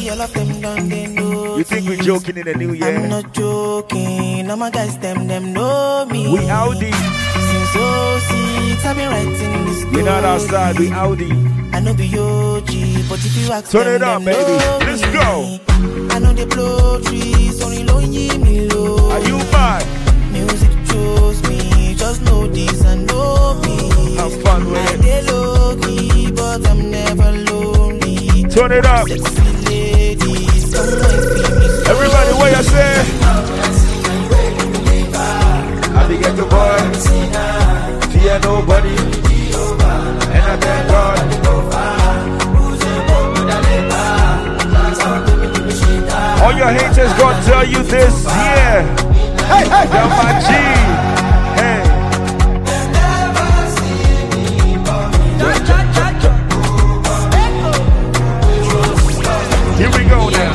all of them done, they know. You think we're joking in the new year? I'm not joking. All my guys, them know me. We Audi. Since 06, I've been writing this story. We're not outside, we Audi. I know be OG, but if you ask turn them, it up, baby. Let's go. I know they blow trees, only lonely me low. Are you mad? Music chose me, just know this and know me. Have fun with it. They low key, but I'm never lonely. Turn it up. Sexy ladies, come and feel me. Everybody, what you say? I be get the boy. Fear nobody. And I thank God. All your haters gonna tell you this, yeah. Hey, hey, you're my G. Hey. Here we go now.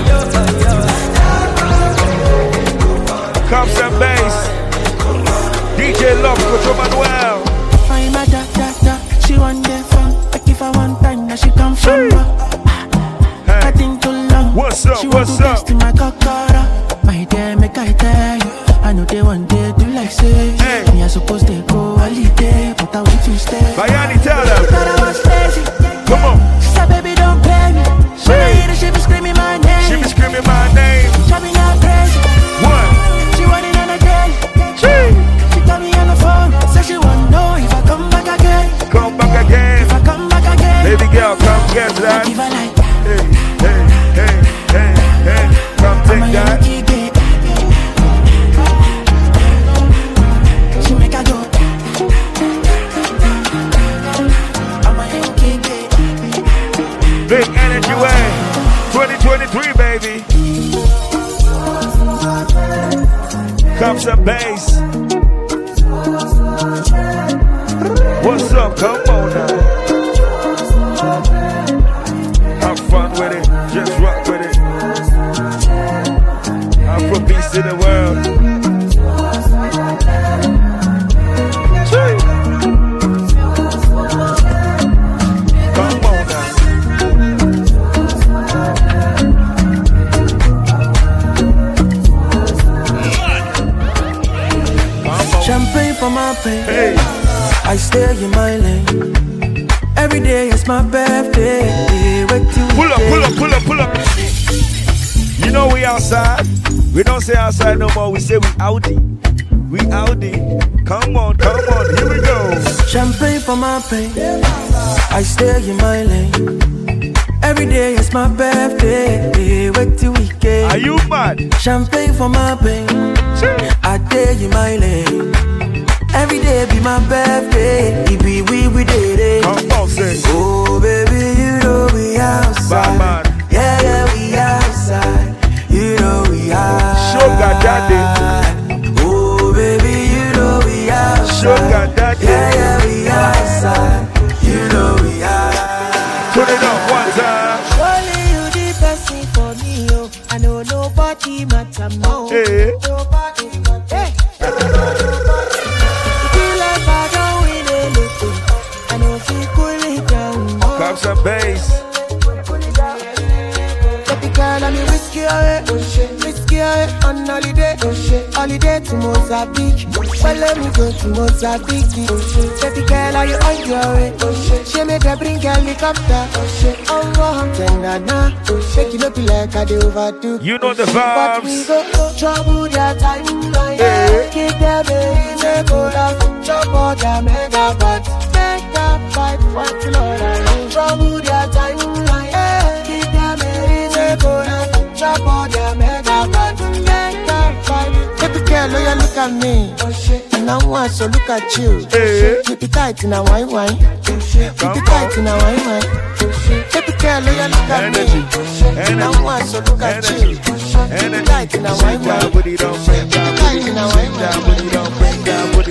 Comes and bass. DJ Love, Coach Manuel. I'm a da. She want the fun. I give her one time, now she come from her. I think too long. What's up? She What's want up? to my cockara. My dear, make I tell you. I know they want to do like say. Hey. Me I supposed to go holiday, but I want to stay. Bayani, tell them. Thought I was crazy. Come on. She said, baby, don't play me. When I hear her, she be screaming my name. She be screaming my name. She be not crazy. One. She want it on again. She told me on the phone. Say she want to know if I come back again. Come back again. If I come back again. Baby girl, come get I that. give her like that. Hey. Come take I'm a that. Yankee gay. She make her go. I'm a Yankee gay. Big energy way. 2023, baby. Comes and bass. What's up? Come on now. Have fun with it. Just rock with it. I'm from peace to the world. Come on now. Champagne for my pain. Hey. I stay in my lane. Every day is my birthday. Wait till Pull up. You know we outside. We don't say outside no more. We say we Audi. We Audi. Come on. Here we go. champagne for my pain. I stay in my lane. Every day is my birthday. Wait till weekend. Are you mad? Champagne for my pain. I stay in my lane. Every day be my birthday. It be we did it. Come on, say. Oh baby, you know we outside. Bad man. Yeah, we outside. You know we outside. Sugar daddy. Oh baby, you know we outside. Sugar daddy. Yeah, we outside. You know we outside. Turn it up one time. Only you the person for me, oh. I know nobody matter more. Hey. Nobody matter. Hey. Feel like I don't win anything. I know if you cool it down. Comes and bass. Baby girl, I'm risky away. Risky away on holiday. Holiday to Mozambique. Well, let me go to Mozambique. Baby girl, are you on your way? She made her bring helicopter. Oh, nah. Shake it up like I do overdo. You know the But we vibes. go trouble their time. Yeah, keep them in the cola. Chop all their mega pots. Make that fight for the Lord. Trouble their time. Yeah, keep them in the cola. Chop all their mega pots. Make that fight. Baby girl, oh yeah, look at me. And I want to look at you. Hey. Keep it tight in a wine. Keep it tight in a wine. Baby girl, oh yeah, look at Energy. me. And I want to look at you. Keep it tight in a wine. Down, booty don't bring down, booty don't bring down, booty.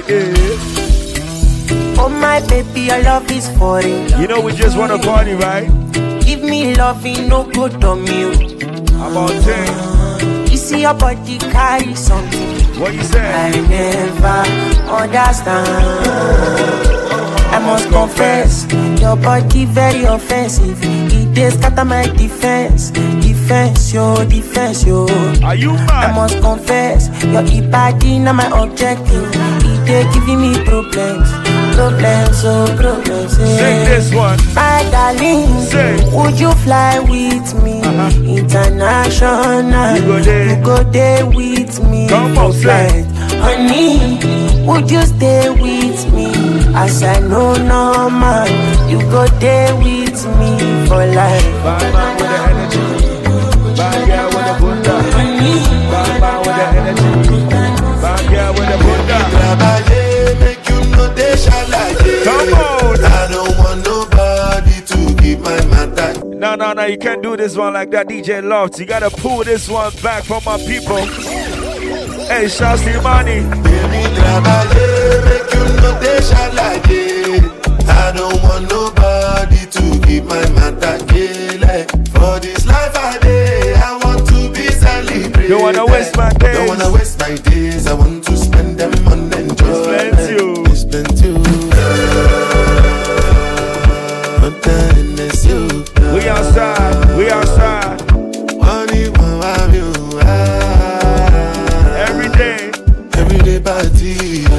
Oh my baby, your love is foreign. You know we just want to party, right? Give me loving, no good on you. About 10. You see your body carry something What you say? I never understand. I must confess, your body very offensive. It does scatter my defense. If defense, yo, defense, yo. Are you mad? I must confess, your body not my objective. They giving me problems, problems, oh problems. Yeah. Sing this one. My darling, Say. would you fly with me? International, You go there with me. Come on, flight. Honey, would you stay with me? As I know no man, you go there with me for life. Bad man with the energy. Bad girl with the bunda. Bad man with the energy. Bad girl with the bunda. Make you know they shall like it. Come on. I don't want nobody to keep my matter. No, you can't do this one like that, DJ Loft. You gotta pull this one back from my people. Hey, shouts to money. Baby, make you know they shall like it. I don't want nobody to keep my matter. For this life I day, I want to be celebrated. Don't wanna waste my days. Don't wanna waste my days. I want to spend them on enjoyment. It's plenty. We outside. Every day party.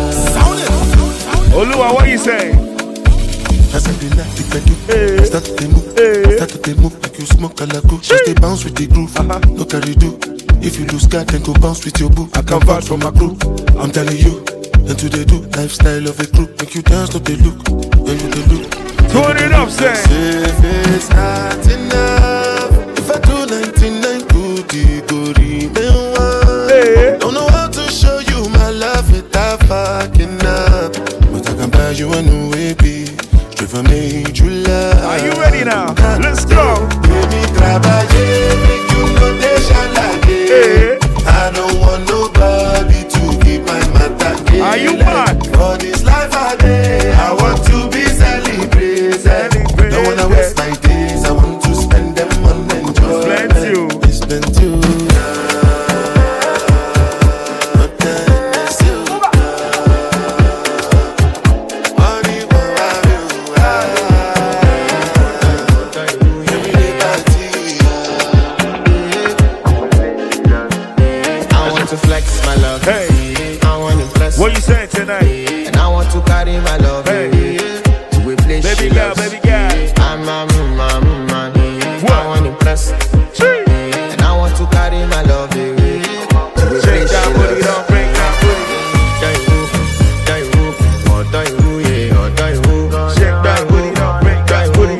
Oluwa, what you say? As I did not I start to move like you smoke a laku. Just they bounce with the groove, no carry do. If you lose God, then go bounce with your boo. I can vouch for my crew, I'm telling you. And to they do, lifestyle of a group. Make you dance, not they look, when you they look. Turn it up, say. If it's not enough, if I do 99 good, it go remain one. Don't know how to show you my love without fucking up. But I can buy you a new baby. If I made you love. Are you ready now? Let's go. Baby, trabaye, make you know they shall like it. I don't want nobody to keep my matter. Are you mad? For this life I day, I want to be celebrated. Don't wanna waste my days, I want to spend them on enjoyment. It's plenty. What you saying tonight? And I want to carry my love. Hey. To a place Baby girl. I'm a man. I want to impress. And I want to carry my love. To a place Shake that booty, don't break that booty. Shake that booty, don't break that booty.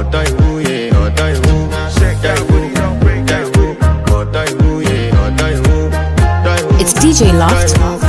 Shake that booty, don't break that booty. It's DJ Loft.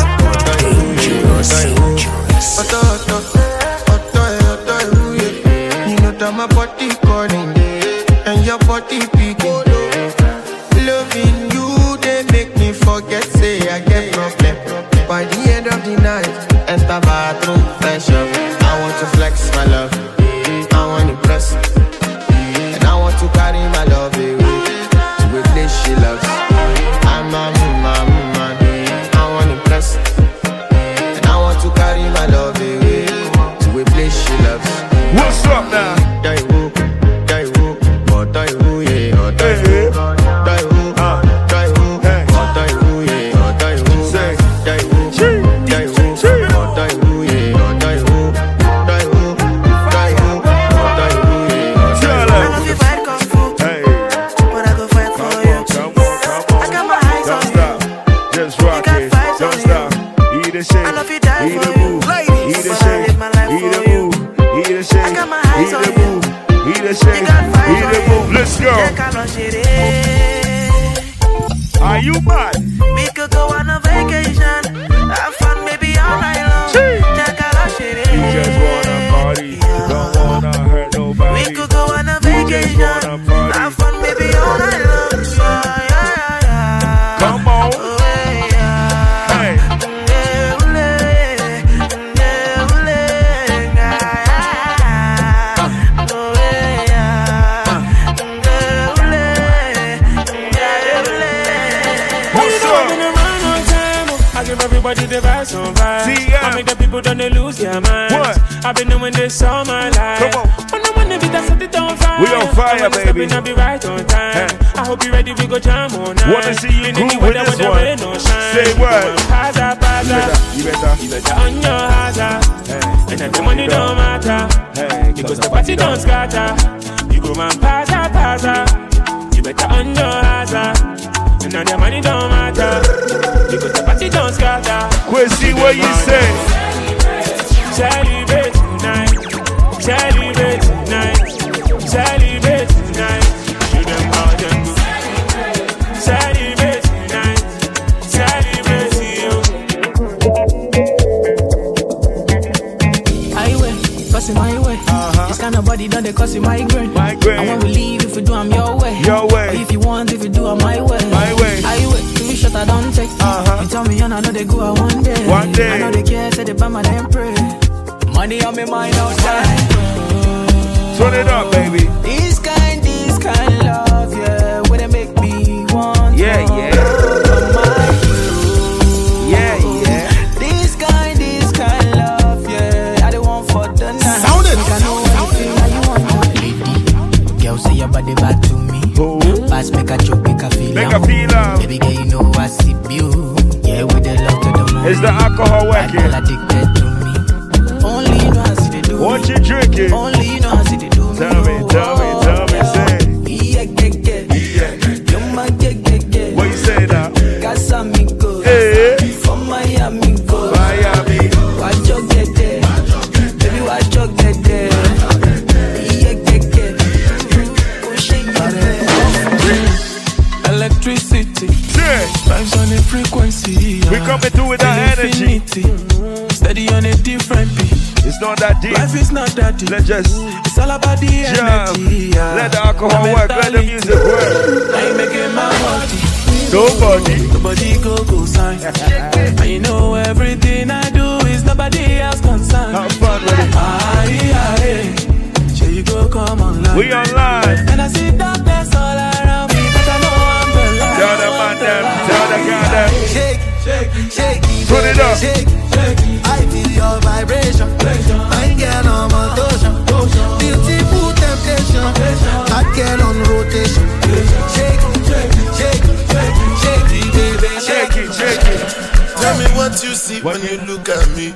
You know that my body calling and your body picking. Loving you, they make me forget, say I get problem. By the end of the night, enter bathroom, fresh up. I want to flex my love, I want to impress, and I want to carry my love away to a place she loves. I'm a man, I want to impress, and I want to carry my love away to a place she loves. What's up now? Let's go. Are you mad? We could go on a vacation, have fun maybe all night long. You just wanna party, don't wanna hurt nobody. We could go on a vacation, have fun maybe all night long. Come on. Hey. Everybody the vibes on vibes. I make the people don't they lose their minds. What? I've been doing this all my life. Come on. When I want to be that set it on fire. We on fire, baby. I'll be right on time. Hey. I hope you ready, we go jam on night. Wanna see you groove with this one. Say what? Paza. You better on your hazard. And if the money don't matter, because the party don't scatter. You go man paza. You better on your hazard. And now the money don't matter, because the party don't scatter. Quincy, what you say? Celebrate tonight. Celebrate tonight. Celebrate tonight. You them all them good. Celebrate tonight. Celebrate you. Highway, cause in my way. This kind of body done they cause you migraine. And when we leave, if we do, I'm your way. Your way. Or if you want, if you do, I'm my way. My way. Highway, if you shut, I don't take. You tell me, and I know they go out one day. One day. I know they care, say they buy my damn pray. Money on me mind outside. Turn it up, baby. This kind love, yeah, where they make me want. Yeah. This kind love, yeah, I don't want for the night. Sound it. I know anything that you want. Lady, girl, say your body back to me. Pass, make a joke, make a feel. Baby girl, you know I see you. Yeah, with the love to the moon. Is the alcohol working? Girl addicted to me. Only you know I see they do. What you drinking? Only you know I see they do. Tell me, say. Yeah. You're my get. What you say now? Casamigos. Hey. From Miami, go. Miami. Watch your get there. Baby, watch your get there. Yeah. Electricity. Vibes on a frequency. We coming through with that energy. Steady on a different beat. It's not that deep. Life is not that deep. Let's just It's all about the energy. let the alcohol work. Let the music work. I ain't making my money. Nobody go sign. And you know everything I do is nobody else concerned. have fun with it. Aye. Sure you go come online. We online. And I see darkness all around me, but I know I'm the light. Tell the man them. Tell the guy them. Shake, Put it up. shake. I feel your vibration. My girl on motion. Beautiful temptation. Hot girl on rotation. Shake, baby, Shake it. Tell me what you see when you look at me.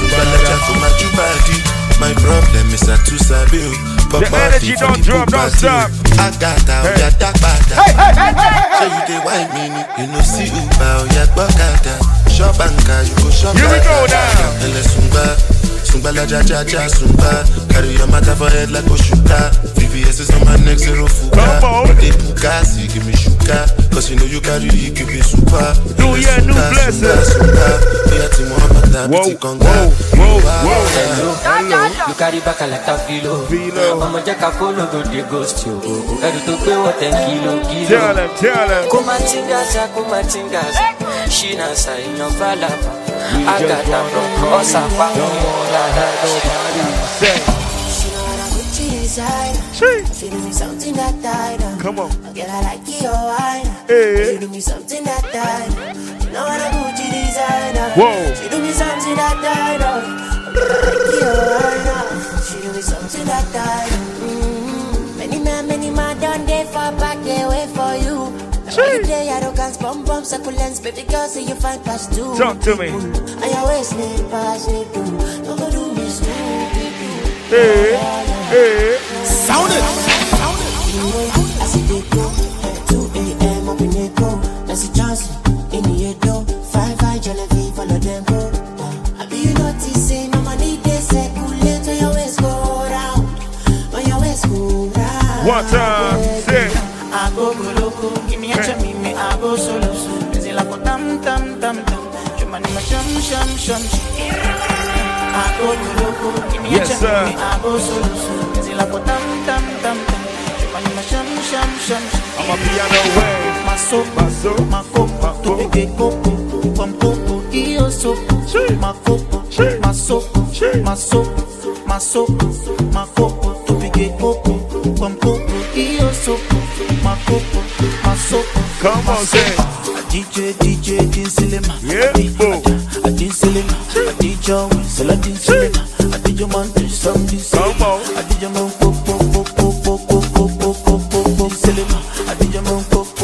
My problem is I too sabi. The energy don't drop, don't stop. I got out, ya dark bada. So you dey white me, you know see Uba, ya bakada. Shop anka, you go shop. Here we go now. Ele Sumba la cha Sumba. Carry your matter for head like Oshuka. VVS is on my neck, zero fuka. Come on. But they puka, see give me shuka. Cause you know you carry, you give me super. New year, new blessing. Whoa. You carry back like a filo. I'ma check a follow go the ghost you. Ready to pay what 10 kilo. Tell them. Kumatingas. She nasa in your fella. I got that from Osaka. Feeling me something that tied. Come on. Girl, I like your wine. Hey. She do me something that tied. You know what a Gucci designer. Whoa. She do me something that tied. I like your wine. She do me something that tied. Many man done they fall back, they wait for you. Every day I don't can't bum succulents, baby girl say you find past two. Talk to me. And your waist me pass me through. Don't go do me smooth. Hey. Sound it. I see they go 2 a.m. up in the go. Nancy Johnson in the door. 5 Genevieve, follow them go. I be you noticing, no money they circulate when your waist go round. When your waist go round. One time, say. I go loco, give me a chummy, I go solo. Is it like a tam. Chumani ma shum. I go loco, give me a Yes, sir. chummy, I go solo. Is it like a tam. Chumani ma shum. I'm a piano way. My soap, my coco, to big coco, from coco, io soap, my coco, my soap, my coco, to big coco, from coco, io soap, my coco, my soap. Come on, say. DJ, din cinema. Yeah, boom. I din cinema. I DJ, I din cinema. I DJ man, something. Come on. I DJ man, cinema. I DJ man,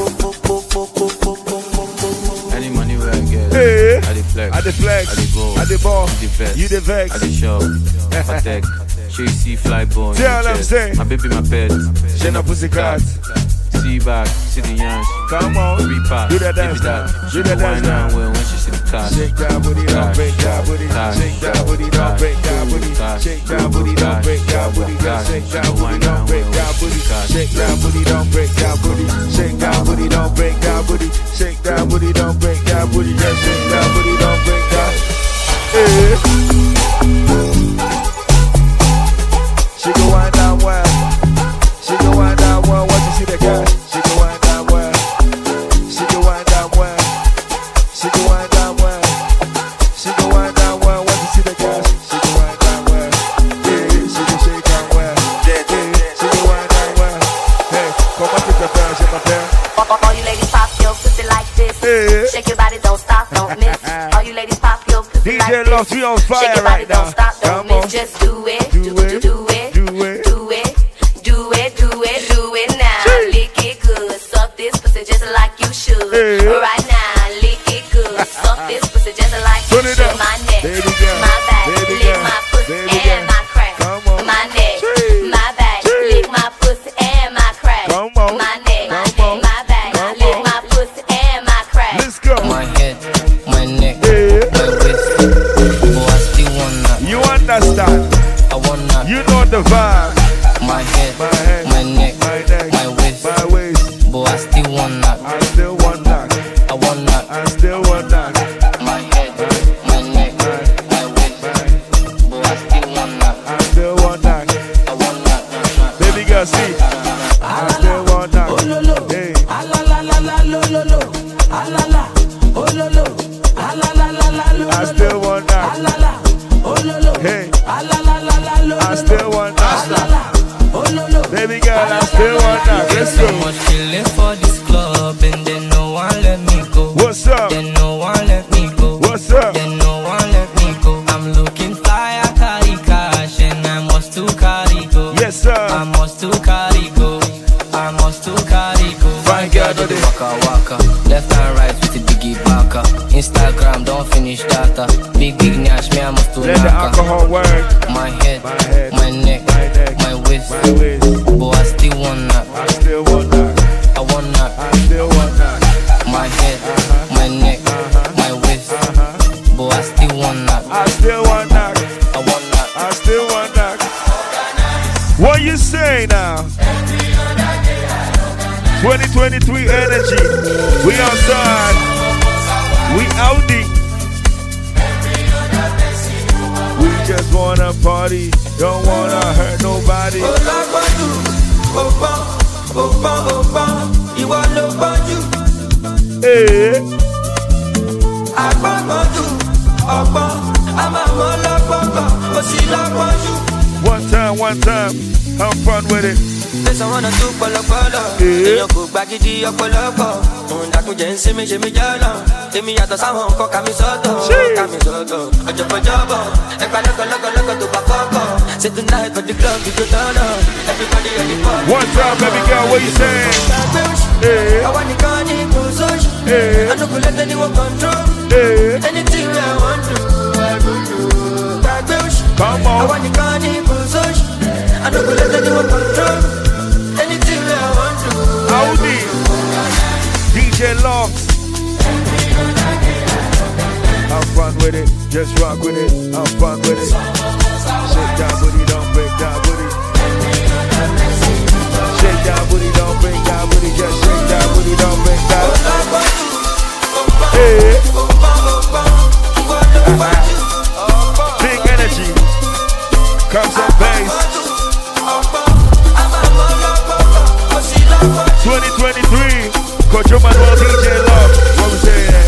I the flex, I the go, I the ball, the vex, you the vex, I the shop, I tech. She see fly bone. Tell them say, my baby, my pet. She no pussycat. See back, see the yans. Come on, do that dance now. Do that dance now. When she see the car. Shake that booty, don't break that booty. Shake that booty, don't break that booty. Shake that booty, don't break that booty. Shake that booty, don't break that booty. Shake that booty, don't break that booty. Shake that booty, don't break that booty. Shake that booty, don't break that booty. Just shake that booty, don't break that. She go wind down well. She go wind down well. What you see the guy? She go wind down well. She go wind down well. She go wind down well. She go wind down well. What you see the guy? She go wind down well. Yeah, she go shake down well. Yeah, she go wind down well. Hey, come on, take the pair, shake my pair. All you ladies pop your pussy like this. Hey. Shake your body, don't stop, don't miss. All you ladies pop your pussy like this. DJ Loft, we on fire shake your body, right now. Don't stop, don't miss. Just do it, do it, do it, do it, do it, do it, do it, do it now. Lick it good, suck this pussy just like you should. Right now, lick it good, suck this pussy just like you should. My neck, my back, lick my pussy and my crack. My neck, my back, lick my pussy and my crack. My neck, my back, lick my pussy and my crack. Let's go. My head, my neck, my waist. Oh, I still wanna. You understand? I wanna. You know the vibe. My head, my neck, my waist. My waist. But I still wanna. I still want that. I wanna. I still want that. My head, my neck, my waist. But I still wanna. I still want that. I wanna. Baby girl, see. I still want that. Hey. I still want that. Hey. I still want that. Baby girl, I still want that. Let's So much chillin' for this club, and then no one let me go. What's up? Then no one let me go. What's up? Then no one let me go. I'm looking fly, I carry cash, and I must to carry go. Yes, sir. I must to carry go. I must to carry go. Fine girl, do this. Waka waka, left and right with the biggie baka. Instagram, don't finish data. Big nash, me I must to Let the alcohol work. My head, my neck, my waist. But I still wanna. I still want that. I wanna. I still want that. My head, my neck, my waist. But I still wanna. I still want that. I wanna. I still want that. What you say now? 2023 energy. We outside. We outie. We just wanna party. Don't wanna hurt nobody. Hey. One time, have fun with it. There's someone to polo. You go back to your polo. Undaku jense me jala. Emi yato sahon ko kami soto. Ojo po jobo. E pa loco to bakoko. Say tonight for the club we go turn up. Everybody on the party. One time, baby girl, what you saying? I want the carny push. I don't let anyone control. Anything I want to, I go do. Come on. I want the carny push. I don't let anyone control. Anything I want to. Audi. DJ Locks. Have fun with it. Just rock with it. Have fun with it. Shake that booty, don't break that booty. Shake that booty, don't break that booty. Just shake that booty, don't break that. Hey. Big energy. Comes on bass. 2023. Coach Manuel DJ Love. What we saying?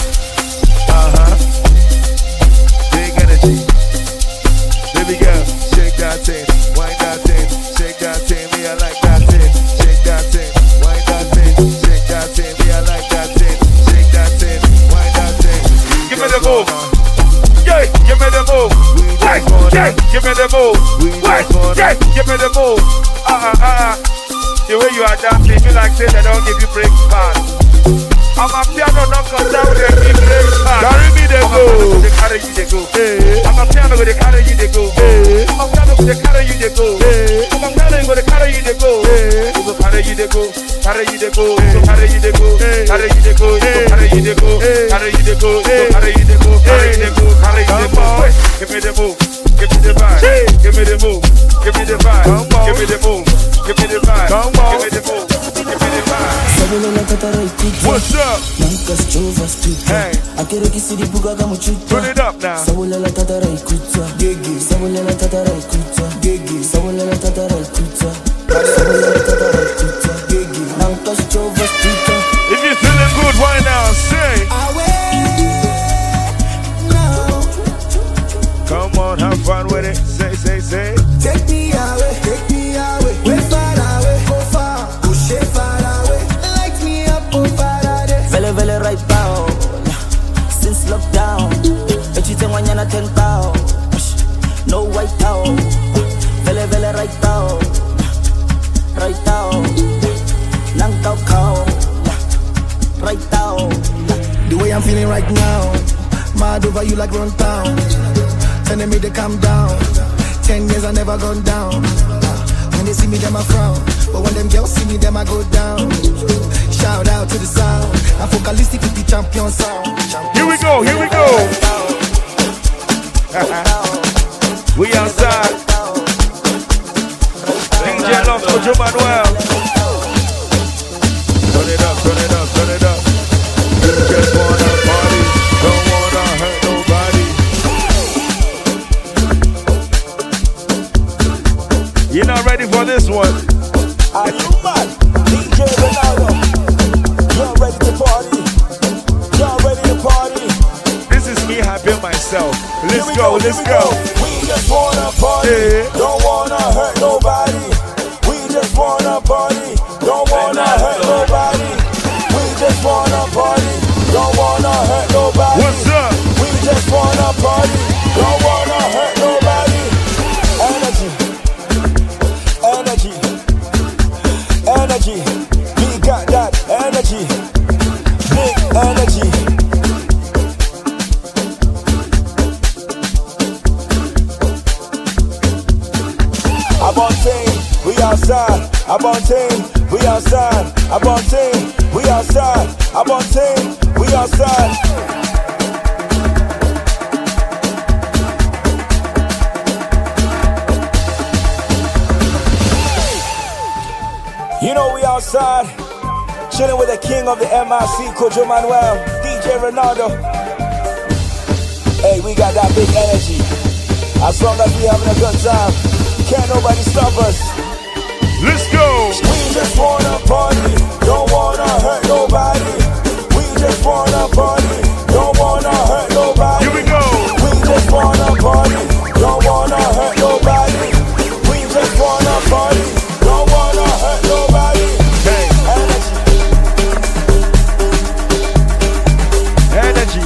Big energy. Baby girl, shake that thing, wind that thing, shake that thing, me I like that thing, shake that thing, wind that thing, shake that thing, me I like that thing, shake that thing, wind that thing. Give me the move, yeah, give me the move, yeah, give me the move, yeah, give me the move. The way you are dancing, feel like say they don't give you break fast. I'm a piano knocker down there, carry me they go. They carry you they go. I'm a piano with the carry you they go. I'm a piano with the carry you they go. I'm a piano with the carry you they go. Go carry you they go. Carry you they go. Carry you they go. Carry you they go. Carry you they go. Carry you they go. Carry you they go. Carry you they go. Carry you they go. Give me the move. Give me the vibe. Give me the move. Give me the vibe. Give me the move. Give me the vibe. Give me the move. Give me the vibe. What's up? Hey. Turn it up now. If you're feeling good right now, say. Come on, have fun with it. Say. Take me away. Way far away, go far. Push it far away. Light me up, oh far away. Vele right now. Since lockdown, everything when you're 10,000. No white out. Vele right now. Right now. Nang tao cow. Right now. The way I'm feeling right now, mad over you like run town. Telling me to calm down. 10 years I never gone down. When they see me, them I frown. But when them girls see me, them I go down. Shout out to the sound. I'm focalistic with the champion sound. Here we go. We outside. DJ Love Kojo Manuel. Turn it up. You just wanna party, don't wanna hurt nobody. You're not ready for this one. Are you mad? DJ Ronaldo. You're ready to party. This is me hyping myself. Let's go. We just wanna party, don't wanna hurt nobody. We just wanna party, don't wanna hurt nobody. We just wanna party, don't wanna hurt nobody. What's up? We just wanna party, don't wanna hurt nobody. Energy. We got that energy. Big energy. Abontain, we outside. Abontain, we outside. Abontain, we outside. Abontain, we outside. You know we outside, chilling with the king of the MIC, Kojo Manuel, DJ Ronaldo. Hey, we got that big energy. As long as we having a good time, can't nobody stop us. Let's go. We just wanna party, don't wanna hurt nobody. We just wanna party, don't wanna hurt nobody. Here we go. We just wanna party, don't wanna hurt nobody. We just wanna party, don't wanna hurt nobody. Hey. Energy.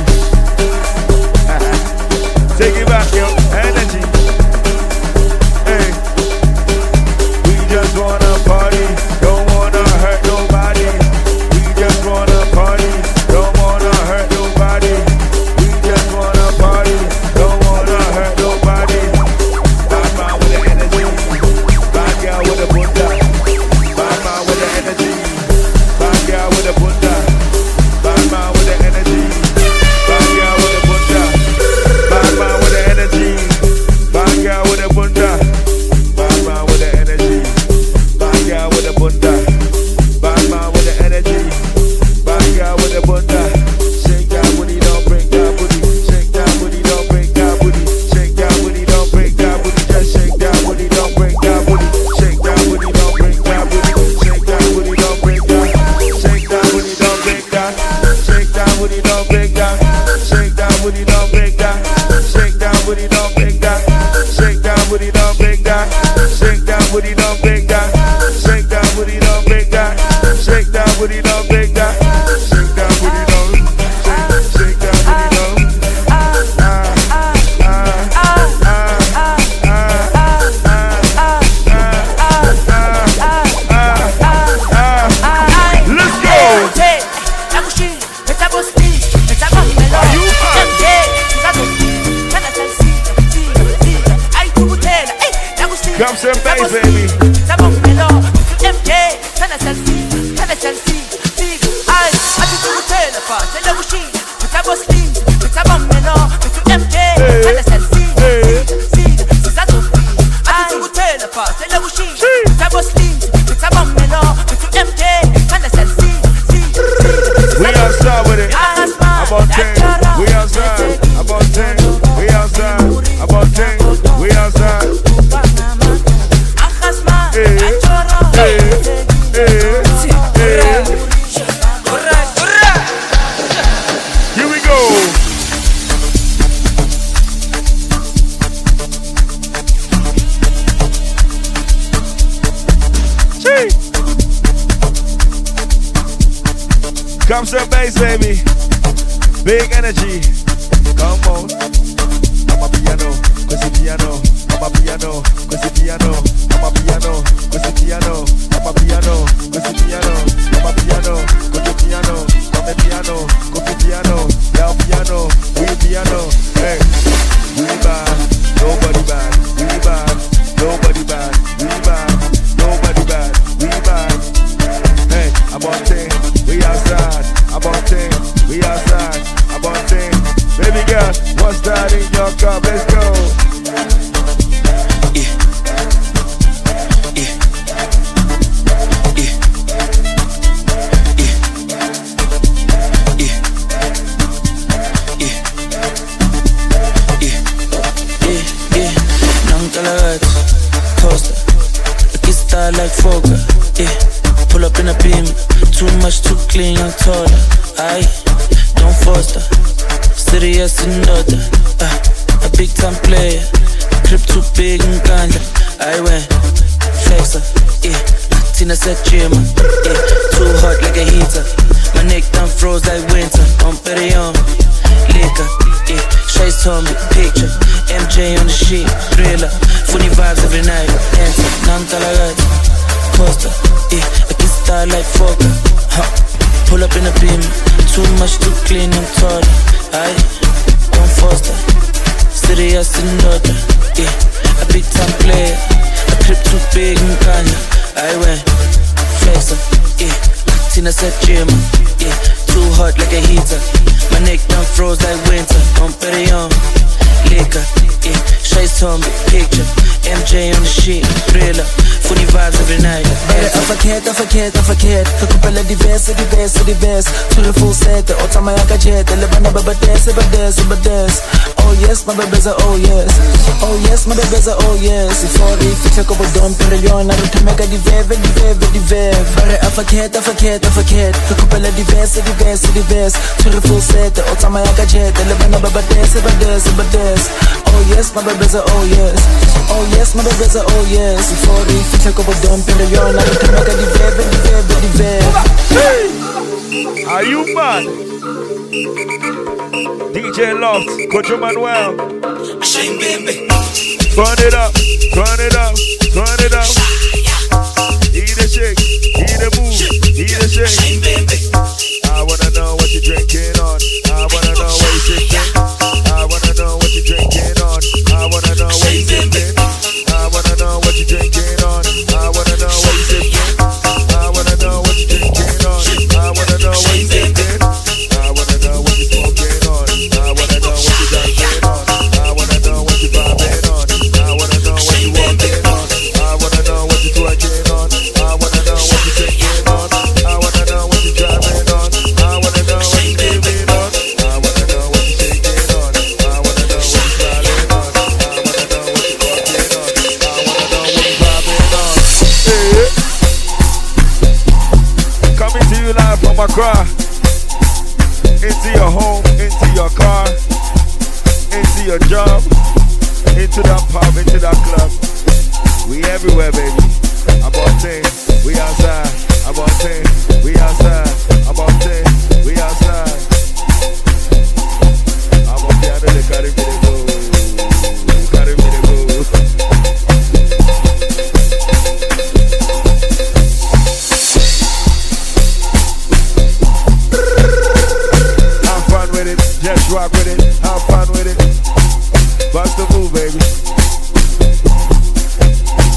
Take it back, yo. Energy. Hey. We just wanna party, don't wanna hurt nobody. We just wanna party, don't wanna hurt nobody. We just wanna party, don't wanna hurt nobody. Bad man with the energy, bad girl with the bunda. Bad man with the energy, bad girl with the bunda. Bad man with the energy, bad girl with the bunda. Bad man with the energy, bad girl with the bunda. Bad man with the energy, bad girl with the bunda. Bad man with the energy, bad girl with the bunda. Shake that booty, don't break that booty. Shake that booty, don't break that booty. Shake that booty, don't break that booty. Just shake that booty, don't break that booty. Shake that booty, don't break that booty. Shake that booty, don't break that. Shake that booty, don't break that. Shake that booty, don't break that. Shake that booty, don't break that. Shake that booty, don't break that. Shake that booty, don't break that. Shake that booty, don't break that. Shake that booty, don't break that. Shake that booty, don't break that. Shake that booty, don't. Shake that booty, don't. Let's go. Come some bass, baby. We outside with it. About 10. We outside. About 10. We outside. About 10. We outside. Here we go. Come some bass, baby. Big energy. Come on. I'm a piano. Cause piano. I'm a piano. Cause piano. I'm a piano. Cause piano. I'm a piano. Cause piano. I'm a piano. Cause piano. I'm a piano. Cause piano. Yeah, piano. We piano. Hey. We bad. Nobody bad. We bad. Nobody bad. We bad. Nobody bad. We bad. Hey, I'm on 10. We outside. I'm on 10. We outside. I'm on 10. Baby girl, what's that in your cup? Let's go. Like Fogger, pull up in a beam, too much, too clean, I'm taller. Aye, don't foster, serious and other. A big time player, crib too big and ganja. I went flexer, Tina said Jima, too hot like a heater. My neck done froze like winter. On Perion, liquor, Shay's on me, picture. MJ on the sheet, thriller. Funny vibes every night. Enter, non-tolerant. Coaster, I can style like Fogger. Pull up in a beam, too much, too clean, I'm taller. Aye, don't foster, serious and other. A big time player, a crib too big and Kanye. I went flexer, Tina said Jima, too hot like a heater. My neck done froze like winter. On Perion, liquor, Shay's on me, picture. MJ on the sheet, thriller. Funny vibes every night. I forget. Kakupela diverse. To the full set, the otama yaka jet. Lebana babades. Oh yes, my babies are oh yes. Oh yes, my babies are oh yes. If all the future go down, Perion, I don't make a divev. I forget. Kakupela diverse. To the full set, the otama yaka jet. Lebana babades. Oh yes, my babies are oh yes. Oh yes, my babies are oh yes. If all the future go down, Perion, I don't make a divev. Are you mad? DJ Loft, Coach Manuel. Burn it up. Eat a shake, eat a move, eat a shake. I wanna know what you're drinking on. I wanna know what you're sipping. I wanna know what you're drinking on. I wanna know what you're sipping. I wanna know what you're drinking on. I wanna know what you're sipping. I wanna know what you're drinking on. I wanna know what you're sipping. I wanna know what you're smoking on. I wanna know what you're drinking on. I wanna know what you're vibing on. I wanna know what you're walking on. I wanna know what you're twerking on. I wanna know what you're singing on. I wanna know what you're driving on. I wanna know what you're living on. I wanna know what you're shaking on. I wanna know what you're smiling on. I wanna know what you're walking on. I wanna know what you're vibing on. Hey. Coming to you live from Accra. Into your home, into your car, into your job, into that pub, into that club. We everywhere, baby. I'm on 10, we outside. I'm on 10, we outside. I'm on 10, we outside. I'm on piano, they carry me to go. Carry me to go. Have fun with it, just rock with it. Have fun with it. Bust the move, baby.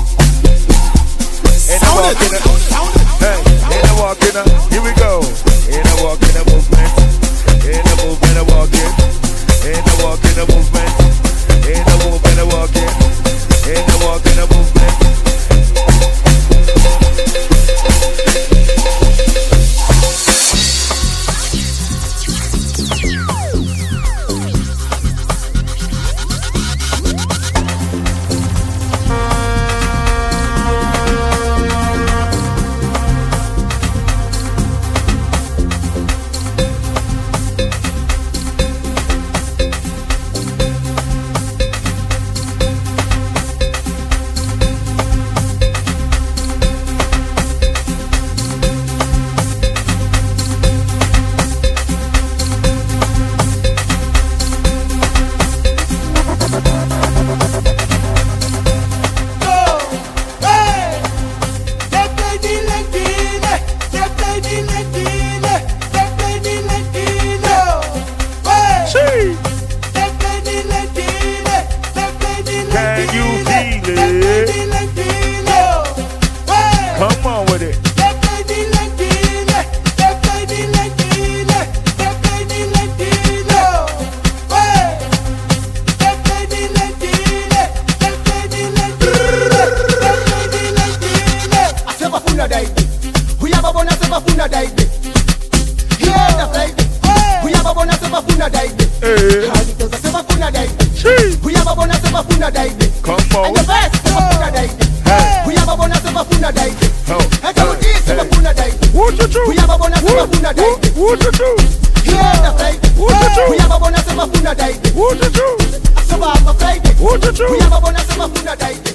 funa daide. Because sema funa daide. Kuyaba bona sema funa daide. Come on. And the best sema funa daide. Kuyaba bona sema funa daide. And the sema funa daide. Kuyaba bona sema funa daide. Here the Friday. Kuyaba bona sema funa daide. Sema apa Friday. Kuyaba bona sema funa daide.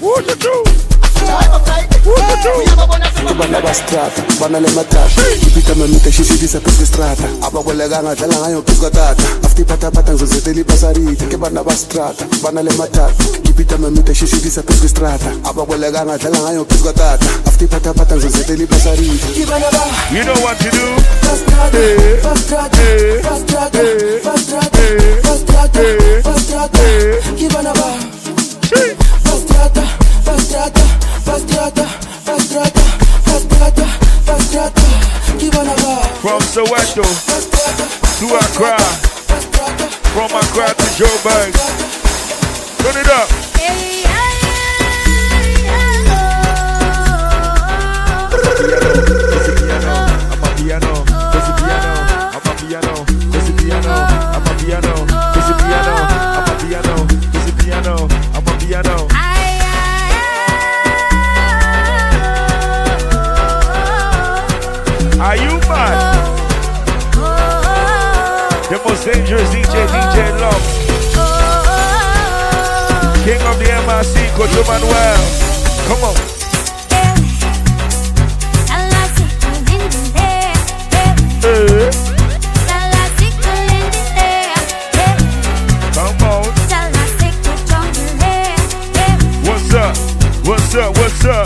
Bana strata, bana le matata. Ipita mamita shishidisa pese strata. Aba boleganga dala ngayo pese tata. Afti pata pata nzozeteli basarita. Ke bana strata, bana le matata. Ipita mamita shishidisa pese strata. Aba boleganga dala ngayo pese tata. Afti pata pata nzozeteli basarita. You know what to do? From Soweto to Accra, from Accra to Joburg. Turn it up. Are you mad? The most dangerous DJ Love. King of the MRC, Coach Manuel. Come on. Come on. What's up? What's up? What's up?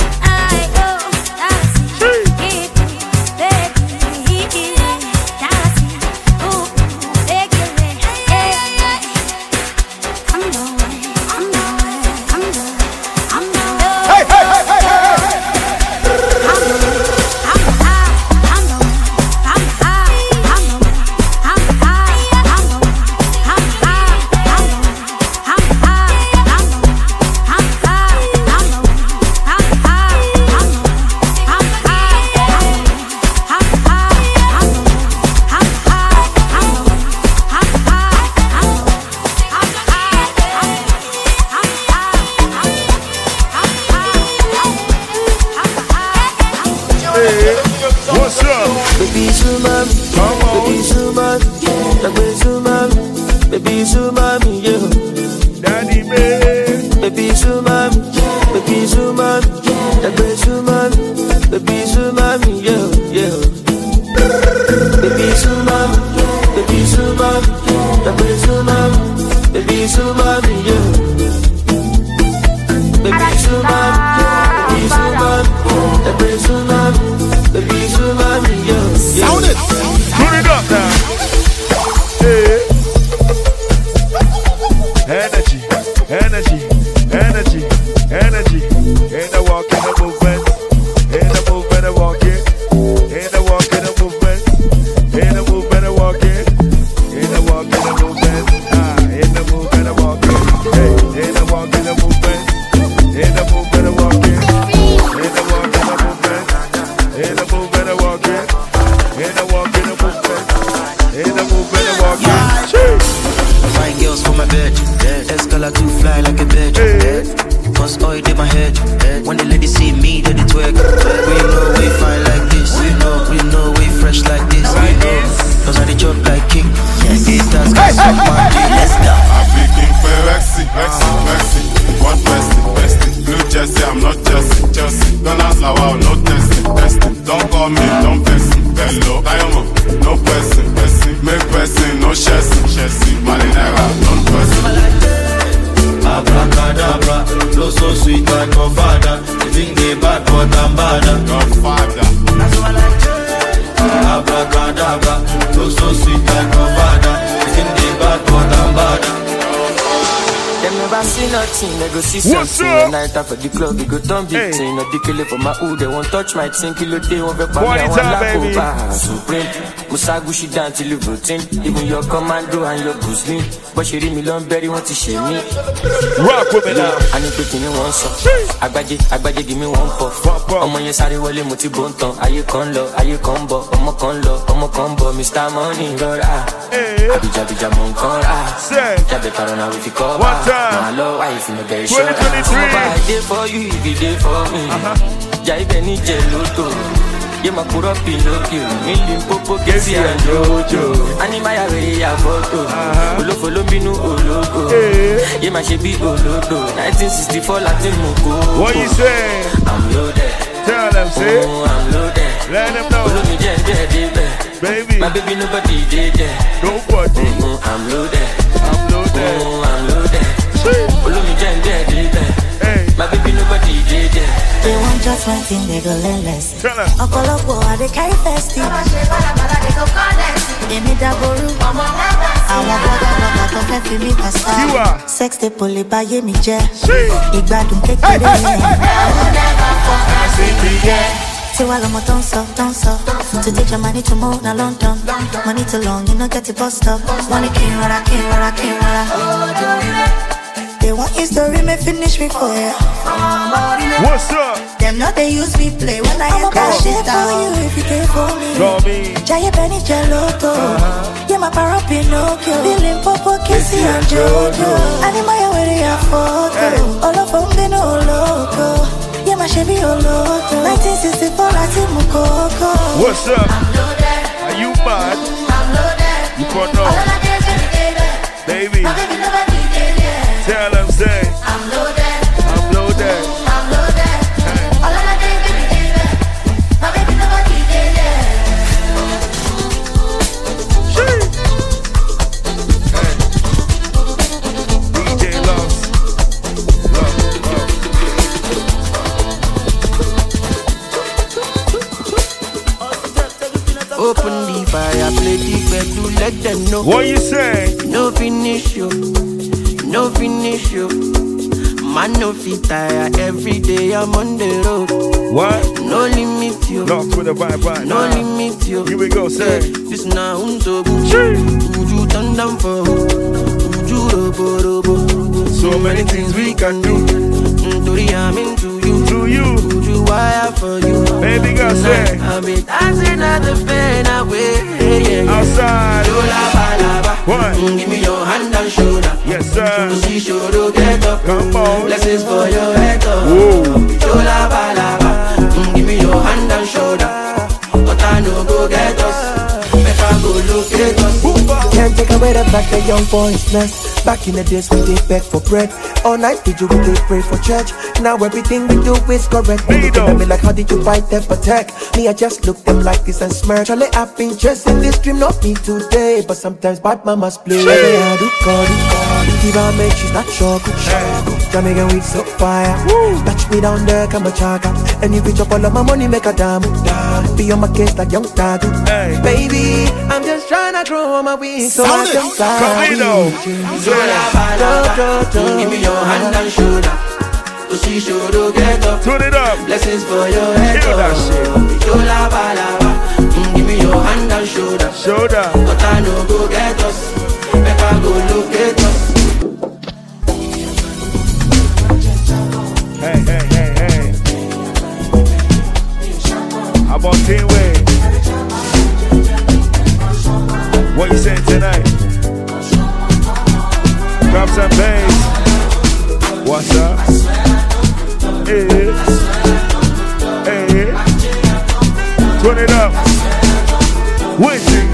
For the club, we go down big thing. Not the killer for my hood, they won't touch my thing. Kilo day, won't be party, I want lack over. Supreme, Musagushi down till you routine. Even your commando and your Guzlin. But she read me long berry, want to shame me. Rock with me now. I need to give me one song. Agbaje, give me one puff. Omo yen sáré wọlé mo ti bon tan. Ayé kan lọ, ayé kan bọ̀. Ọmọ kan lọ, ọmọ I'ma combo, Mr. Money, Rora. Abija, Moncora. Jabe Carona, if you cover. One time. My love, why if you no get shot? 2023. I did for you, if you did for me. Jai Benny Jeluto. You ma put up Pinocchio. Million Popo, Casey and Jojo. Animaya, way a photo. Follow me, no logo. You ma she be Olodo. 1964 Latin Moko. What you say? I'm loaded. Tell them, say. I'm loaded. Let them know. Baby. My baby, nobody did that. Nobody. I'm loaded. I'm loaded. I'm loaded. Follow me, Jen, hey. My baby, nobody did that. They want just one thing, they go less. Tell them. Okolopo, they carry festive. They need a guru. I want to get to me pasta. Sex they pull it by me, Jay. Igbadun take it. Say while I'm a don't stop. To take your money to move, now long term. Money too long, you know get it bust up. Money can't They want history, may finish me for ya. What's up? Them not they use me play when I am that shit for you if you care for me. Jaya Benny Jeloto. Yeah, my para Pinocchio. Billing Popo, Kissy and Jojo. Animaya where they are photo. All of them they know loco. Yeah, my Chevy Oloto. 1964 Latin Mukoko. What's up? I'm loaded. Are you mad? I'm loaded. You can't know. Baby. My baby nobody did it. Tell them, say. I'm loaded. I'm loaded. I'm loaded. All of my days, baby, did it. My baby nobody did it. DJ Loves. Open the fire, play the bed to let them know. What you say? No finish you, no finish you. Man no fit tire, every day I'm on the road. What? No limit you. Locked with a vibe right no now. Limit you. Here we go, say. This now so good. Would you turn down for who? Would you robo? So many things we can do. Tori, I'm into you. To you. Would you wire for you? Baby girl, say. I've been dancing at the pen away. Outside. What? Give me your hand and shoulder. Yes, sir. To see shoulder get up. Come on. Blessings for your head up. Give me your hand and shoulder. But I know go get us. Better go locate us. Can't take away the fact that young boys blessed. Back in the days we did beg for bread. All night did you really pray for church? Now everything we do is correct. They looking at me like how did you bite them protect? Me I just look them like this and smirk. Charlie I've been chasing this dream, not me today. But sometimes bad mamas play. I do call. Diva make she's not sure. Jamaican weed so fire. Touch me down there, come a chaga. And if you chop all of my money, make a damn. Be on my case like young Tagu. Baby, I'm just trying to grow on my wings so I can fly. Camino. Give me your hand and shoulder. To see shoulder get up. Turn it up. Blessings for your head. Hear that shit. Give me your hand and shoulder. Shoulder. But I know go get us. Better go locate us. Hey. How about Teamway? What you saying tonight? Grab some bass. What's up? Hey. Turn it up. Waiting.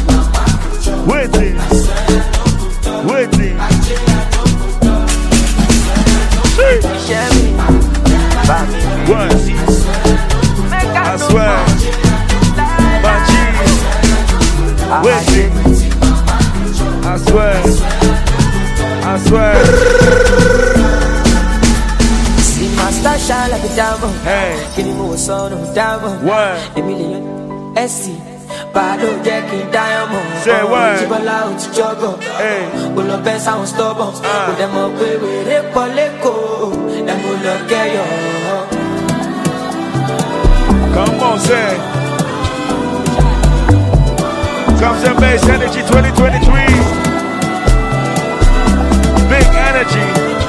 What? I swear. My cheese. Waiting. I swear. See my star shine like a diamond. Hey. Give me more son of a diamond. What? A million SC. Bado Jackie Diamond. Say what? Chibola out jogger. Hey. Ulo best sound stubborn. Put them up with a poleko. Them will look at you. Come on, say. Drums and Bass Energy 2023. Big energy.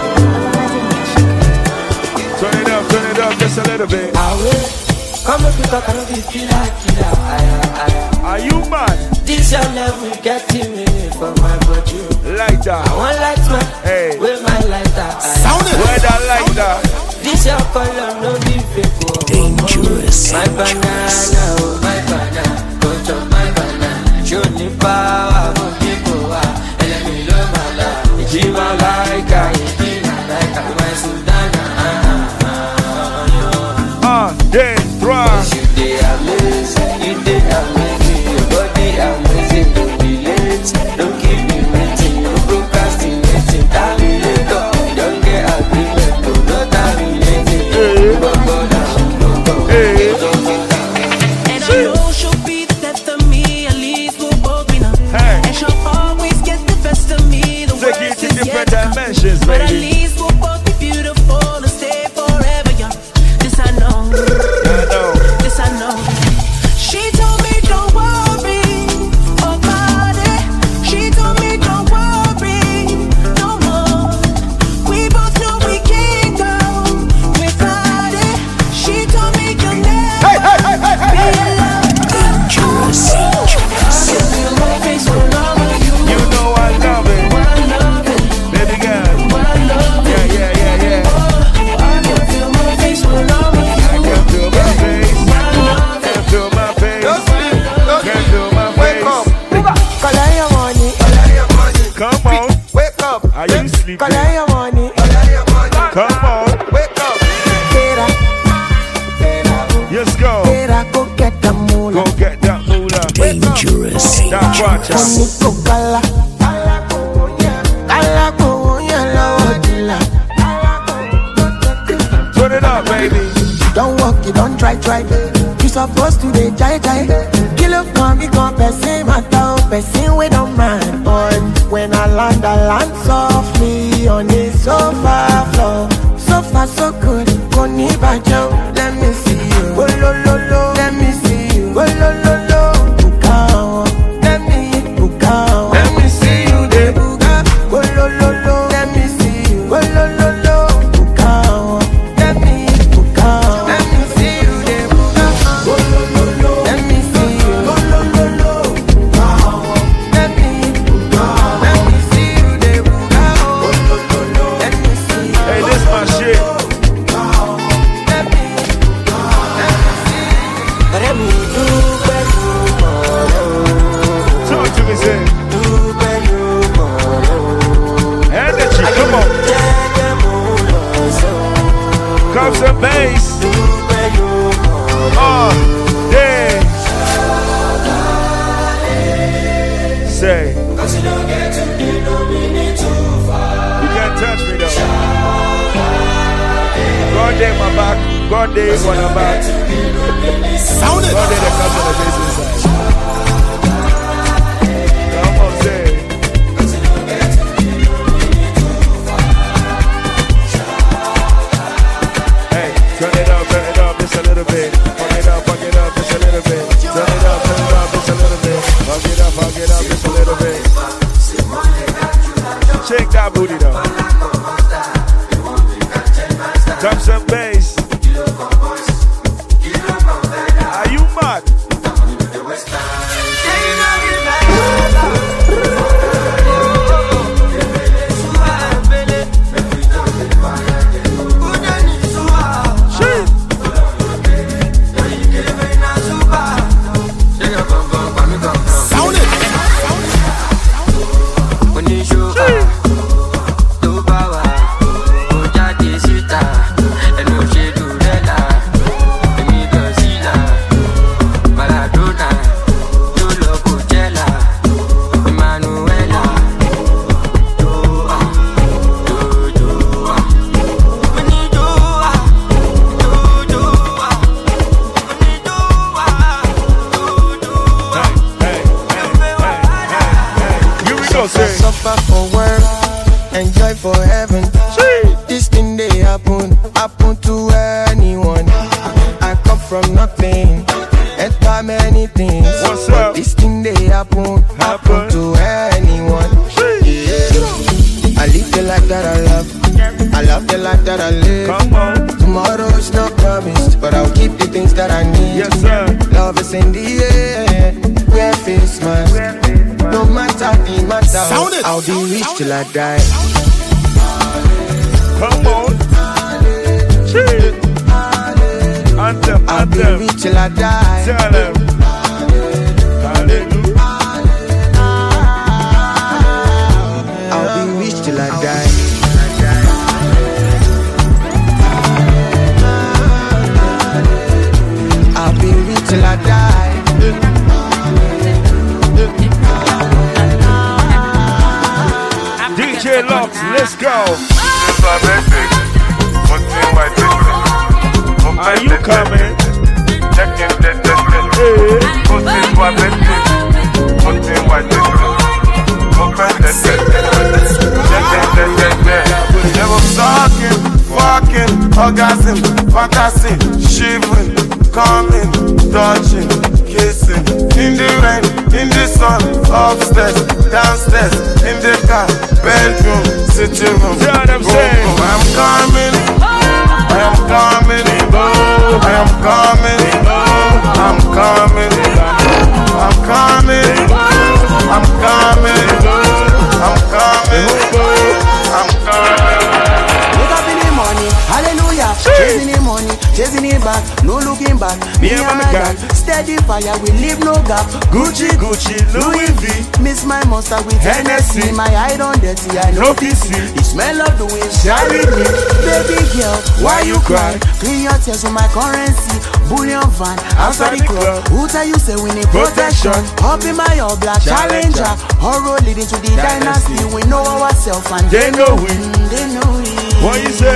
Turn it up just a little bit. I will come up with a kind of killer. Are you mad? This your level getting me for my body. Lighter. I want light man. Hey. With my lighter. Sound it. Where that lighter? This your color no be fake. Dangerous. My banana, oh my banana, go chop my banana. Show me power, go people ah. Let me love my life. Jima like I, my Sudana. Then drive. You dey amazing, you dey amazing. Your body amazing, don't be late, don't keep me waiting. No procrastinating, terminator. Don't get agreement, no terminating. And I know she'll be the death of me, at least we'll both be now. And she'll always get the best of me. The worst is yet to come. But at least we'll both be beautiful and stay forever young. This I know. This I know. She told me don't worry about it. She told me don't worry no more. We both know we can't go without it. She told me you'll never be alone. Dangerous. You know I love it. Baby girl. Yeah. I can feel my face when I'm with you. I can feel my face. Can feel my face. Can feel my face. Collect your money. Come on. Wake up. Are you sleeping? Collect your money. Come on. Wake up. Let's go. Go get the moolah. Go get that moolah. Dangerous. That watcher. Turn it up, baby. Don't walk, you don't try. You supposed to dey jai. Kill up, come person matter, person we don't mind. But when I land softly on the sofa floor. So far so good, Koni Bajo. Let me see you. Oh lo lo lo. Let me see you. Oh lo lo lo. Bukao. Let me see you. De buga. Oh lo lo lo. Let me see you. Oh lo lo lo. Bukao. Let me see you. De buga. Oh lo lo lo. Let me see you. Oh lo lo lo. Bukao. Let me see you. De buga. Oh lo lo lo. Let me see you. Hey, this my shit. Talk to me, say. Energy, come on. Cups and bass. Yeah. Say. You can't touch me though. God day my back. God day is what I'm back. Sound it. God day that comes on the bass inside. Come on, say. Hey, turn it up just a little bit. Fuck it up just a little bit. Turn it up just a little bit. Fuck it up just a little bit. Shake that booty though. Drop some bass. Are you mad? Sound it. Suffer for work, enjoy for heaven. This thing they happen to anyone. I come from nothing, enter many things. What's up? This thing they happen to anyone. I live the life that I love. I love the life that I live. Come on. Tomorrow is not promised, but I'll keep the things that I need. Yes, sir. Love is in the air. Wear face mask. I'll be rich till I die. Come on. Anthem, I'll be rich till I die. Tell them. Hallelujah. I'll be rich till I die. I'll be rich till I die. DJ Lux, let's go. Are you coming? Talking, fucking, orgasm, fantasy, shivering, coming, touching, kissing, in the rain, in the sun, upstairs, downstairs, in the car, bedroom, sitting room. I'm saying, I'm coming, I am coming, I am coming, I'm coming, I'm coming, I'm coming, I'm coming, I'm coming. Wake up in the morning, hallelujah. Chasing the money, chasing it back, no looking back. Me and my gang, steady fire, we leave no gap. Gucci, Gucci, Louis V. Miss my monster with Hennessy. My eye don't dirty, I know PC. The smell of the wind, shine with me. Baby girl, why you cry? Clean your tears with my currency. Bullion van, outside the club. Who tell you say we need protection? Hop in my all black Challenger. Horror leading to the dynasty. We know ourselves and they know we. They know we. What you say?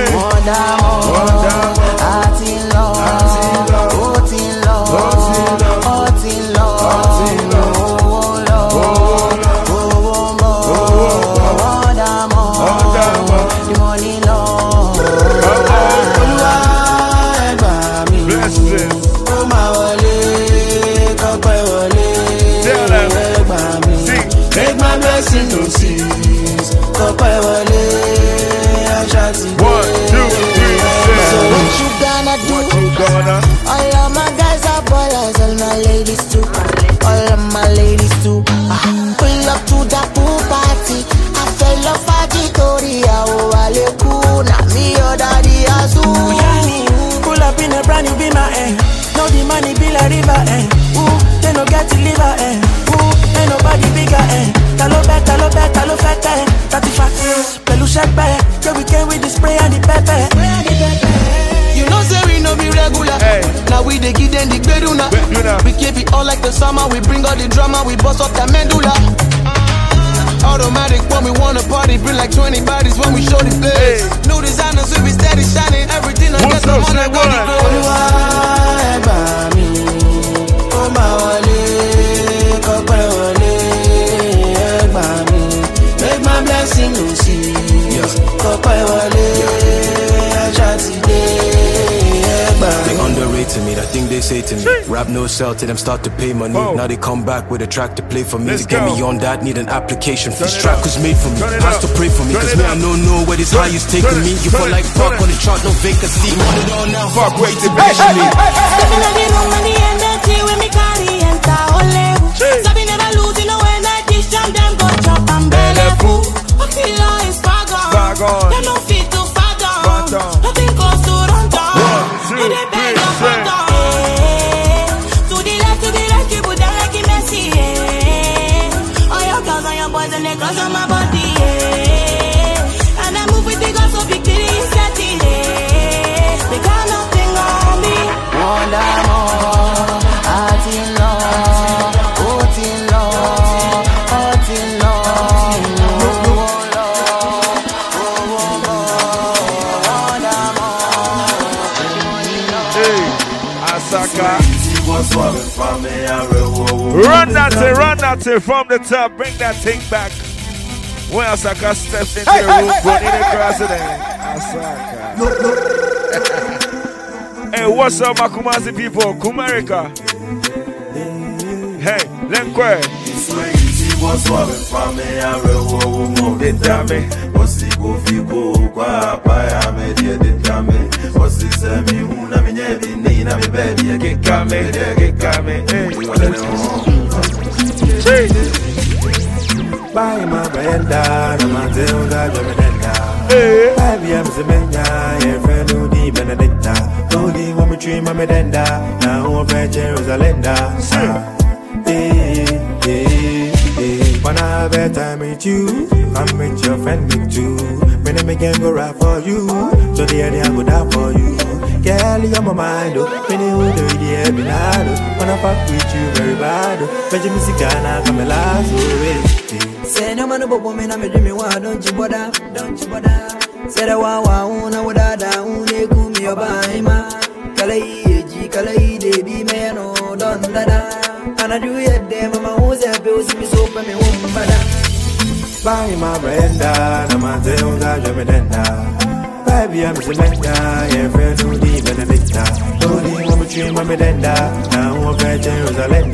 All of my guys are ballers, all my ladies too. All of my ladies too. Pull up to the pool party. I fell off a Victoria. Oh, Alekuna, me your daddy Azu. Pull up in a brand new be my end. No the money be like river end. Ooh, they no get to liver end. Ooh, ain't nobody bigger end. Talo fete. 35, pelu shepe. Yeah, we came with the spray and the pepper. You know say we no be regular. Now we dey give them the beduna. We keep it all like the summer. We bring all the drama. We bust up the medulla. Automatic when we wanna party. Bring like 20 bodies when we show the place. New designers we be steady shining. Everything I get the money go the glow. Make my blessing no serious. They underrated me, that thing they say to me. Rap no sell till them start to pay money. Now they come back with a track to play for me. To get me on that, need an application. This track was made for me, has to pray for me. Cause me I don't know where this high is taking me. You feel like Park on the chart, no vacancy. Want it all now, fuck waiting patiently. Stepping on the room and the energy when me carry enter ole. Sabi never lose, you know when I dish jam them go chop and belly full. Killer is far gone. Them no fit to far down. Nothing close to run down. No they beg no far down. To the left, you put them like a Messi. All your girls and your boys and they close on my body. And I move with the guns so victory is setting. They got nothing on me. Wonder more, heart in love, heart in love, heart in love. Run that thing from the top, bring that thing back. When Asaka steps into the room, running across it. Asaka. Hey, what's up, my Kumasi people? Kumarika. Hey, Lenkwe. Buy my Brenda, no matter who got your Brenda. 5 years a menya, your friend who deep Benedicta. Don't leave when we dream my Brenda. Now I'm a Jerusalem. When I have a time with you, I'm with your friend with you. When I can go right for you, so the idea I go down for you. Girl, you're my mind, when you do the Ebinado. When I fuck with you very bad, but you miss a Ghana, come last. Say no man about woman, I'm a dreamy one, don't you bother, Say the one, I would have down, they cool me by my Kalai, they be man, oh, don't dada. And I do it, them, my who's a bills, me so for me, woman, bada. Buy my Brenda, no matter who got your Brenda. 5 years a menya, your friend who deep Benedicta. Don't leave when we dream my Brenda. Now I'm a Jerusalem.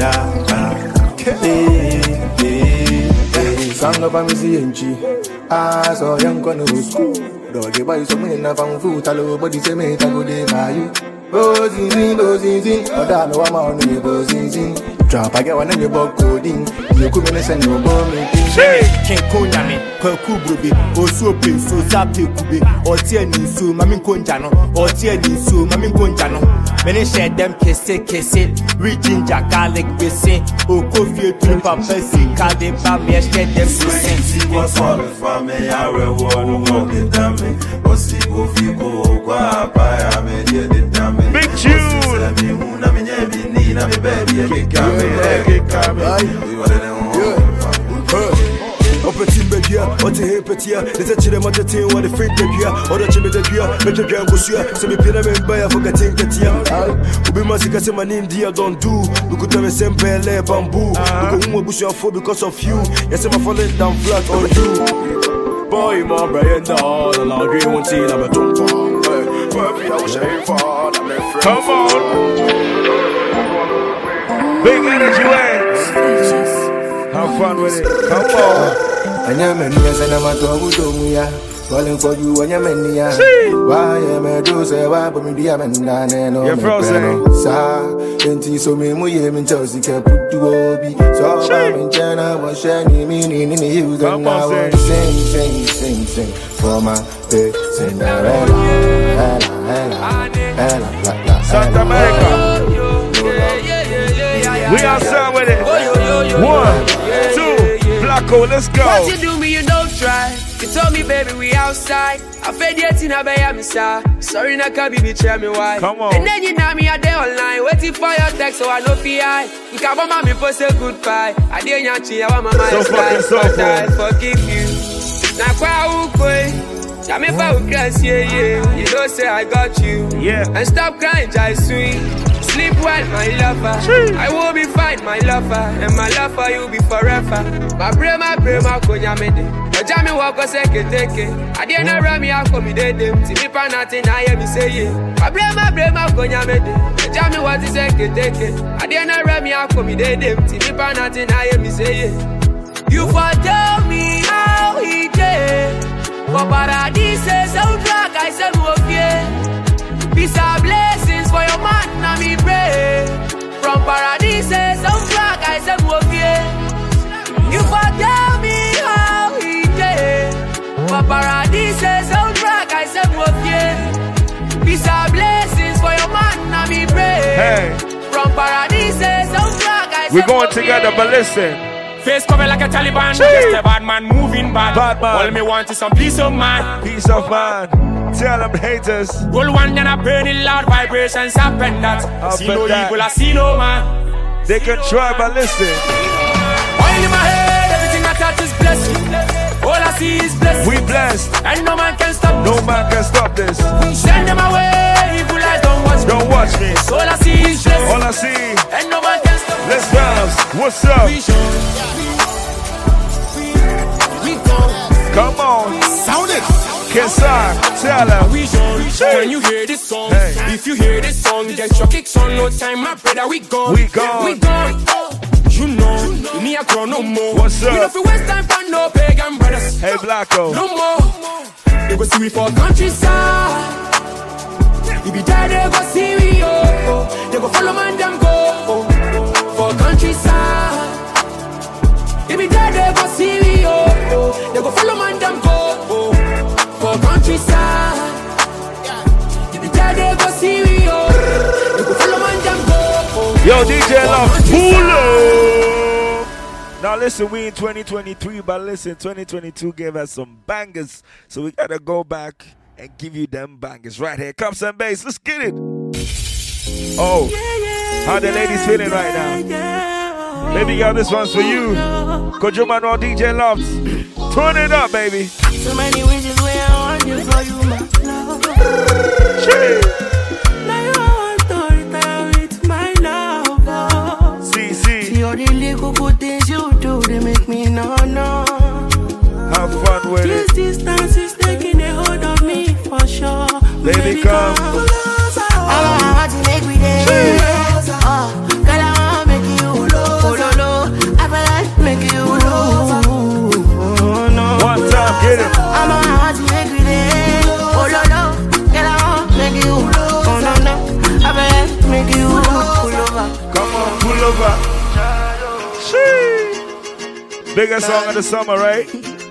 Sang of a Missy I saw young Cono school. Doggy by some in a found food, hello, but it's a mate I go there by you. Bozin, or that no amount of bozin. Drop, I get one in your book coding. You couldn't send no bomb. Can't call me, Kubi, or so please, so Zapi Kubi, or Tiani Su, Mamin Conjano, or Tiani Su, Mamin Conjano. Many share them kiss it, reaching garlic, Bessie, or coffee to Papa, Kade Pamia, share them to sing. What's all the family, I reward won't get damage. Or see if you go, I made the damage. Big tune. Opportune baby, what a hepatia, it's a chile mountain, what a fake baby, or the chimney baby, but you can't go share, so be pyramid by a forgetting that we must get some name, dear, don't do. We could have a simple bamboo, we could bush your foot because of you. Yes, I'm falling down flat on you. Boy, my Brian, and I'll agree one thing, I'm a don't come on. Big energy way. Have fun with it. Come on. And your men, yes, and I'm a dog. Calling for you and your men. Why am I do say, why, but me, dear man, you're frozen. Sir, so me, in Chelsea, kept put to Obi. So I'm in China, was shining, meaning in the hills, and now I'm sing for my Cinderella. Santa America. We outside with it. 1, 2, Blacko, let's go. What you do me, you don't try. You told me, baby, we outside. I fed yet in a bay, I'm sorry, I can't be tell me why. Come on. And then you know me a day online, waiting for your text, so I know PI. You can't want me for say goodbye. I didn't want you, I want my mind but I forgive you. Now, quite I me for cross, yeah. You don't say I got you. Yeah. And stop crying, just sweet. Sleep well, my lover. I will be fine, my lover. And my love for you be forever. My brain, konya mede. Ojami wako seke teke. I didn't run me out for me dead. Tibi pa nothing, I hear me say yeah. My brain, konya mede. Ojami wako seke teke. I didn't run me out for me dead. Tibi pa nothing, I hear me say yeah. You for tell me how he did. For paradise, soundtrack, I said, okay. Peace and blessings for your man, and me pray. From paradise, soundtrack, I said, okay. You forget me how he did. For paradise, soundtrack, I said, okay. Peace and blessings for your man, and me pray. Hey. From paradise, soundtrack, I said, we're going together, but listen. Face cover like a Taliban, just a bad man moving bad. All me want is some peace of mind. Peace of mind. Tell them haters. Roll one and I burn it loud, vibrations happen that. I see no evil, I see no man. They can try, but listen. Oil in my head, everything I touch is blessed. All I see is blessed. We blessed. And no man can stop this. No man can stop this. Send them away, evil eyes don't watch me. Don't watch me. All I see is blessed. All I see. And no man can stop this. Let's dance. What's up? Come on. Sound it. Kessa, tell them. When you hear this song, if you hear this song, get your kicks on. No time, my brother, we gone. We gone. You know, me a grow no more. What's up? We don't feel waste time for no pagan brothers. Hey, Blacko. No more. They go see we for countryside. If you die, they go see we, oh. They go follow man, them go. For countryside. If you die, they go see we, oh. Yo, DJ Love, pull up. Now listen, we in 2023, but listen, 2022 gave us some bangers, so we gotta go back and give you them bangers right here. Cups and bass, let's get it. Oh, how the ladies feeling right now? Baby girl, this one's for you. Kojo Manuel, DJ Loves. Turn it up, baby. So many wishes where I want you for you, my love. Now you want to retire with my love. See all the little good things you do, they make me no. Have fun with this it. This distance is taking a hold of me for sure. Baby, come. I want to make me there. Girl, I want to make you low. I feel like make you low. One time, get it. I want to make me there. Girl, I want to make you low. I feel like make you pull over. Come on, pull over. Biggest song of the summer, right?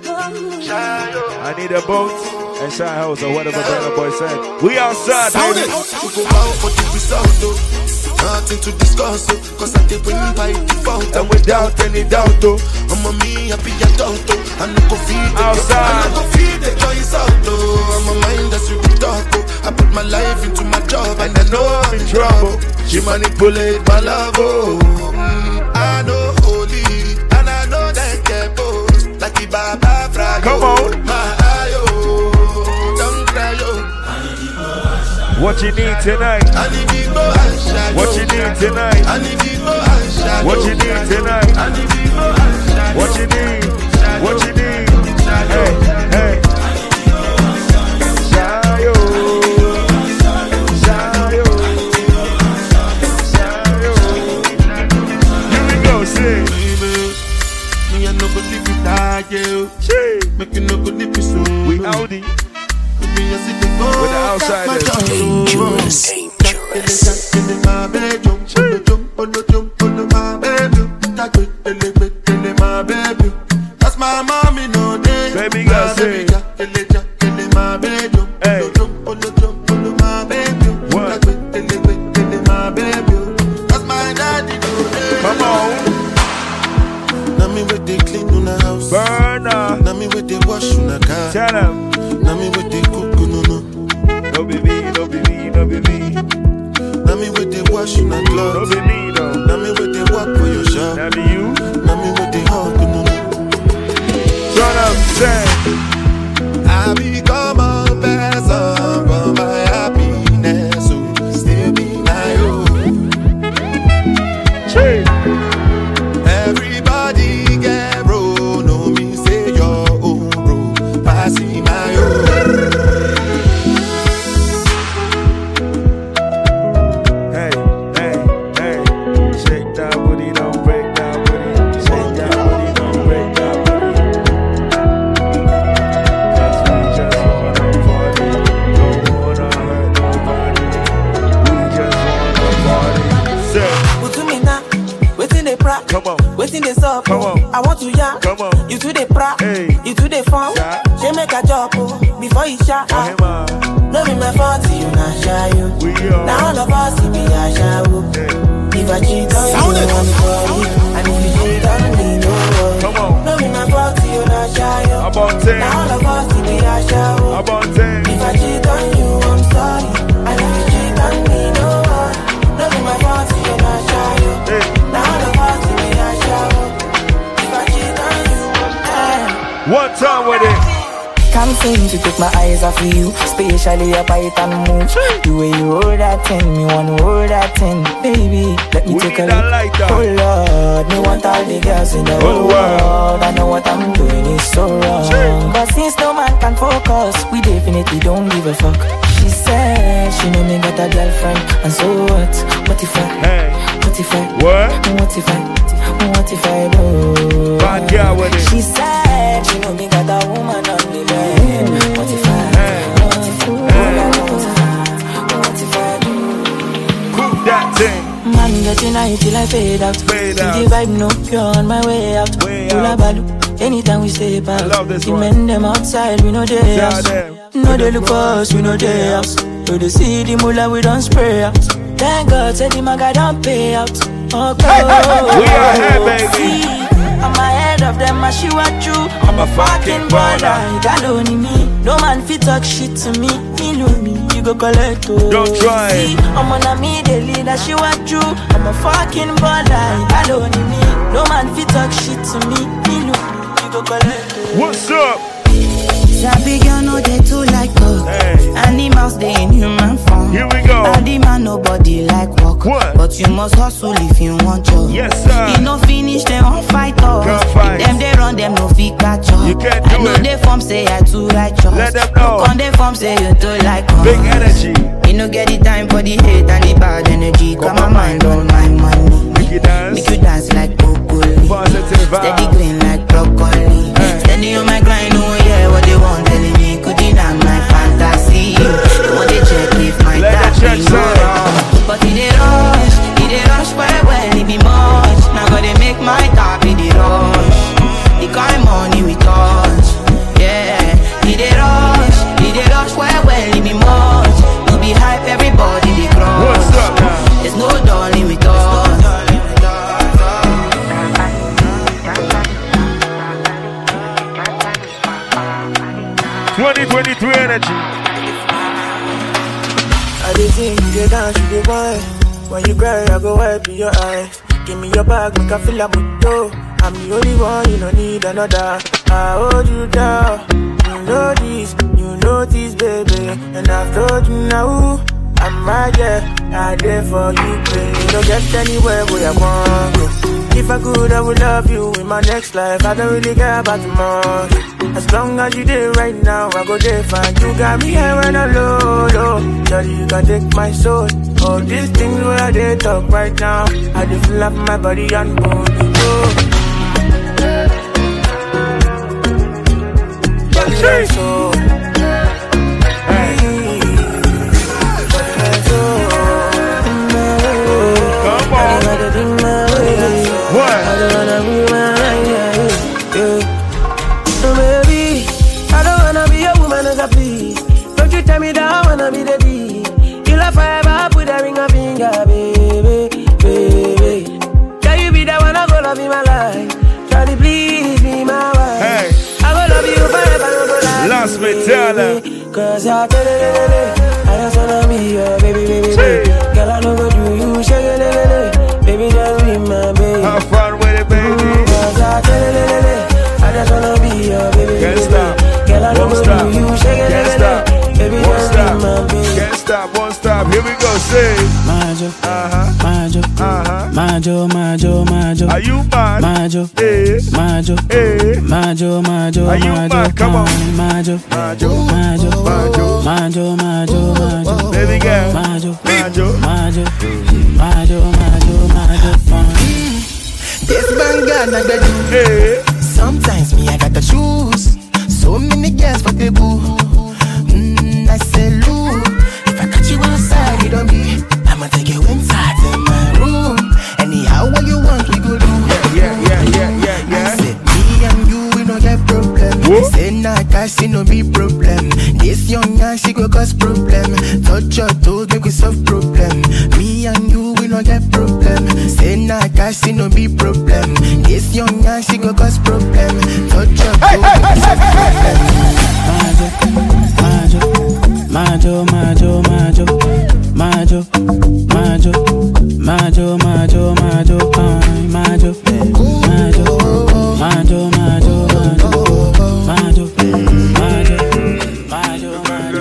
I need a boat and Shy House or whatever Burna Boy said. We outside, Sound baby. it. You go out for the result, though. Nothing to discuss, though. Cause I did win by default. And without any doubt, though. I'm a me, I be a doubt, though. I no go feed the outside. I no go feed the choice out, though. I'm a mind that's really dark, though. I put my life into my job and I know I'm in trouble. She manipulate my love, oh. I know holy and I know that get both. Like the Baba Frayo. Come on. My ayo, don't cry, oh. What you need tonight? What you need tonight? What you need tonight? What you need? What you need? Hey, hey. Shayo, Shayo, Shayo. Here we go, sing. Me I no go live without you. Make you no go live so. We Audi. With the outsiders. Dangerous. That's my mommy, no day. Baby girl, say. Hey. What? That's my daddy, no day. Come on. Now me with the clean on the house. Burner. Now me with the wash on the car. Tell them. Now me with the cook, no. No be me, no be me, no be me. Now me with the wash on the clothes. No be me, no. Now me with the work for your shop. Now be you. Now me with the hug, no. Shut up, say. I become a person for my happiness, so still be my own. Everybody get bro, no me say your own bro, passing my own. Hey, hey, hey. Shake that booty, don't break that booty. Shake that booty, don't break that booty. Cause we just wanna party. Don't wanna hurt nobody. We just wanna party. Say. Put to me now, waiting the pra. Come on. Waiting the stop. Come on. I want to ya. Come on. You to the pra. Hey. You to the phone. She make a job before you shot. No be my fault, you not shy you. Now all of us be a shy. If I cheat on you, I'm sorry. And if you cheat on me, no worry. Come on. No be my fault, you not shy you. About 10. Now all of us be a shy. About 10. If I cheat on you, I'm sorry. And if you cheat on me, no worry. No be my fault, you not shy you. Now all of us be a shy. If I cheat on you, one time with it. Can't seem to take my eyes off of you, especially your bite and move. The way you hold that thing, me want to hold that thing. Baby, let me take a look. Like oh Lord, me want all the girls in the whole world. I know what I'm doing is so wrong. But since no man can focus, we definitely don't give a fuck. She said she know me got a girlfriend, and so what? What if I? What if I? What? What if I? What if I do? Bad girl with it. She said she know me got a woman on the bed. What if I? What if I? What if I do? Cook that thing. Man getting high till I fade out. Fade till out. the vibe no pure on my way out. Hula balu, anytime we step out. love this the one. men them outside, we know they Tell house. them. No they look for us, we know they house. So they see the mullah, we don't spray out. Thank God, say the maga don't pay out. We are here, baby. I'm ahead of them, she what you. I'm a fucking baller. That only me. No man fit talk shit to me. Me know me, you go collect. Don't try. See, I'm on a me, the leader, she what you. I'm a fucking baller. That only me. No man fit talk shit to me. Me know me, you go collect. What's up? Sabi girl no they too like us. Animals they in human form. Here we go. Body man nobody like work. What? But you must hustle if you want job. Yes sir. You no finish they won't fight us. If them they run them no fit catch up. You can't do I know it. they form say I too righteous. Let them know. Look on they form say you too like us. Big energy. You no get the time for the hate and the bad energy. Got my mind on my money. Make you dance like broccoli. Positive vibe. Steady green like broccoli. Steady on my grind, oh yeah, what they want telling me. Could deny my fantasy. They want to check if my tap is but it rush well, it be much. Now gotta make my tap in the rush. The kind money we touch, yeah. It rush well, it be much. No be hype, everybody they crush. What's up now? There's no darling with us. 2023 energy. I dey sing, you dey dance, you dey wine. When you cry, I go wipe in your eyes. Give me your bag, make I feel like moto. I'm the only one, you don't need another. I hold you down. You know this, baby. And I've told you now, I'm right there. I there for you, baby. You don't get anywhere where I want go. If I could, I would love you in my next life. I don't really care about tomorrow. As long as you there right now, I go there fine. You got me here when I'm low. Daddy, you can take my soul. All these things where I did talk right now, I just feel up my body and bone. Body and soul. Come on. What? Baby, I don't wanna be a woman as a please. Don't you tell me that I wanna be the D. You love forever, put a ring on finger, baby, baby. Can you be the one I go love in my life? Try to please me, my wife. Hey. I go love you forever, no go lie. Last me tell her. Cause I just wanna be your baby, baby, baby. Girl, I know go do you, shake it, baby, just be my baby. Have fun with it, baby. Cause I just wanna be your baby, Can't baby. stop. Girl, I know Won't go stop. do you, shake it, Can't stop. baby, Won't just be stop. my baby. Can't stop, won't stop. Here we go, say. Majo, Majo, Majo, Majo. Are you mad? Majo, Eh. Majo, Eh. Majo, Majo, Are you mad? Come on. Majo, Majo, Majo, Majo, Majo, Majo, Majo. baby girl. Majo, Majo, Majo, Majo, Majo, Majo. This banga na the do. Eh. Sometimes me I got the shoes. So many girls for the boo. I say look, if I catch you outside, you don't be. I'ma take you inside in my room. Anyhow, what you want, we go do. Yeah. I said me and you, we no get problem. Say nah, cash no be problem. This young man, she go cause problem. Touch your toes, make we solve problem. Me and you, we no get problem. Say nah, cash no be problem. This young man, she go cause problem. Touch your toes, make we solve problem. Majo, Majo, Majo, Majo, Majo, Majo, Majo, Majo, Majo, Majo, Majo, Majo, Majo,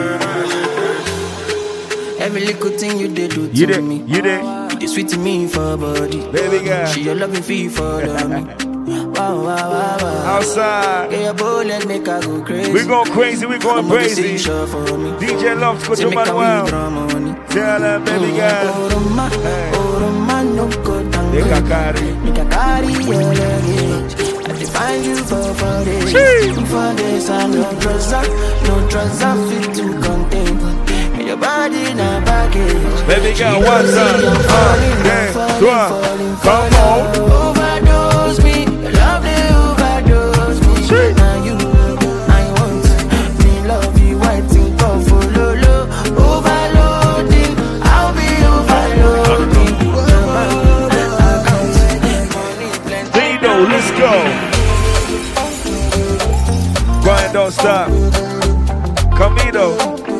Every little thing you did do You to did, me. you did. You did sweet to me for body. Baby girl. She your loving fee for me. Wow. Outside. Get your bullet, make her go crazy. We going crazy, we going crazy. DJ Love, Coach Manuel. Tell her, baby girl. They got carry. your luggage. I define you for this. For this, I no drugs are fit to contain. And your body not baggage. Baby girl, what's up? Come on. Overdose me, love the overdose me. Now you, I want me love you, waiting for follow. Overloading, I'll be overloading. Grind, don't stop. Camino.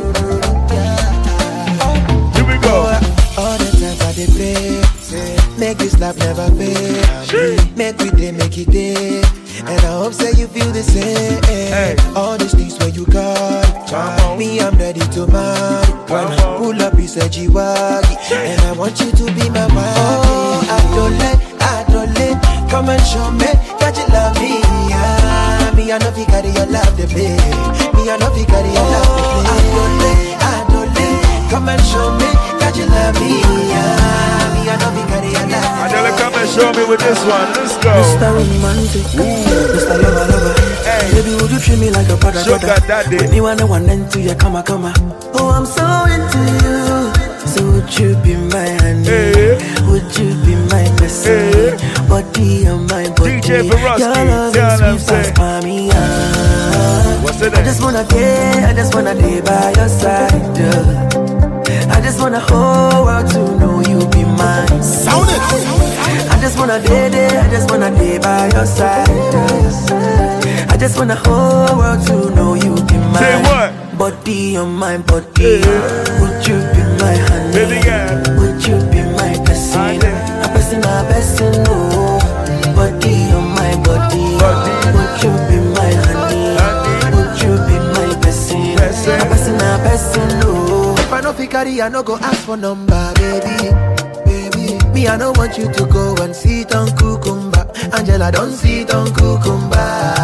Here we go. All the times I dey pray, make this life never fail. Make we day, make it day. And I hope say you feel the same. All these things where you got me, I'm ready to marry. When I pull up, you said G-Waggy, and I want you to be my wife. Oh, I don't let, come and show me that you love me. Yeah. Me, I know if you carry your love to play. Me, I know if you carry your love to play. I don't let, come and show me that you love me. Yeah. Me, I know if you carry your love to play. Adele, come and show me with this one. Let's go. Mr. Romantic, Mr. Lover. Hey. Baby, would you treat me like a brother? Sugar daddy. When you want one into your come. Oh, I'm so into you. So would you be my honey? Hey. Would you be my best hey. Body on my body. DJ Verosky, your love is sweet as me. What's it? I just wanna day by your side. I just wanna whole world to know you be mine. Sound it. I just wanna day by your side. I just wanna whole world to know you be mine. Say what? Body on my body. Would you be my honey? Baby girl. Would you be my person? A person, no. Body on my body. Would you be my honey? Would you be my person? A person, no. If I no fit carry, I no go ask for number, baby. Me, I don't want you to go and sit on cucumber. Angela, don't sit on cucumber.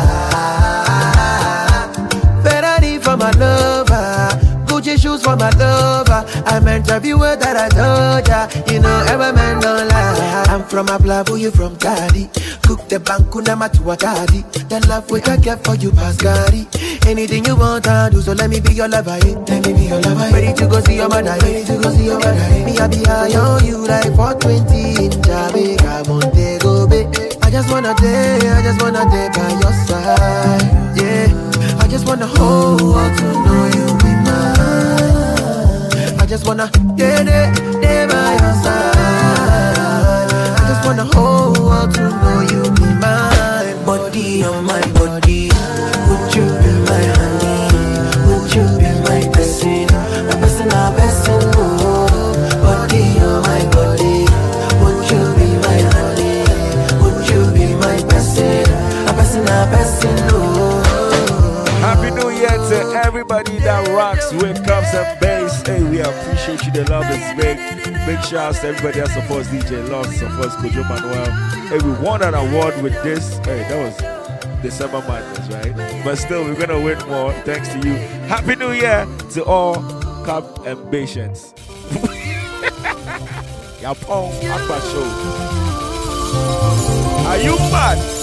Ferrari for my lover, Gucci shoes for my lover. I meant every word that I told ya. You know every man don't lie. I'm from Ablabu, you from Cali. Cook the bankuna matuatadi. The love we can get for you, Pascari. Anything you want, I do. So let me be your lover, eh? Let me be your lover. Ready to go see your mother, ready to go see your mother. Me, I be high on you like 420 in Jamaica, Montego Bay. I just wanna day by your side, yeah. I just wanna hold on to know you be mine. I just wanna day by your side. I just wanna hold on to know you be mine. Body on my body. Would you be my honey? Would you be my person? A person, oh. Body on my body. Would you be my honey? Would you be my person? A person, oh. Happy New Year to everybody that rocks with cups and bass. Hey, we appreciate you. The love is big. Big shouts to everybody that supports DJ Love, supports Kojo Manuel. Hey, we won an award with this. Hey, that was December Madness, right? But still, we're gonna win more thanks to you. Happy New Year to all cup and patience. Yapong Aqua Show. Are you mad?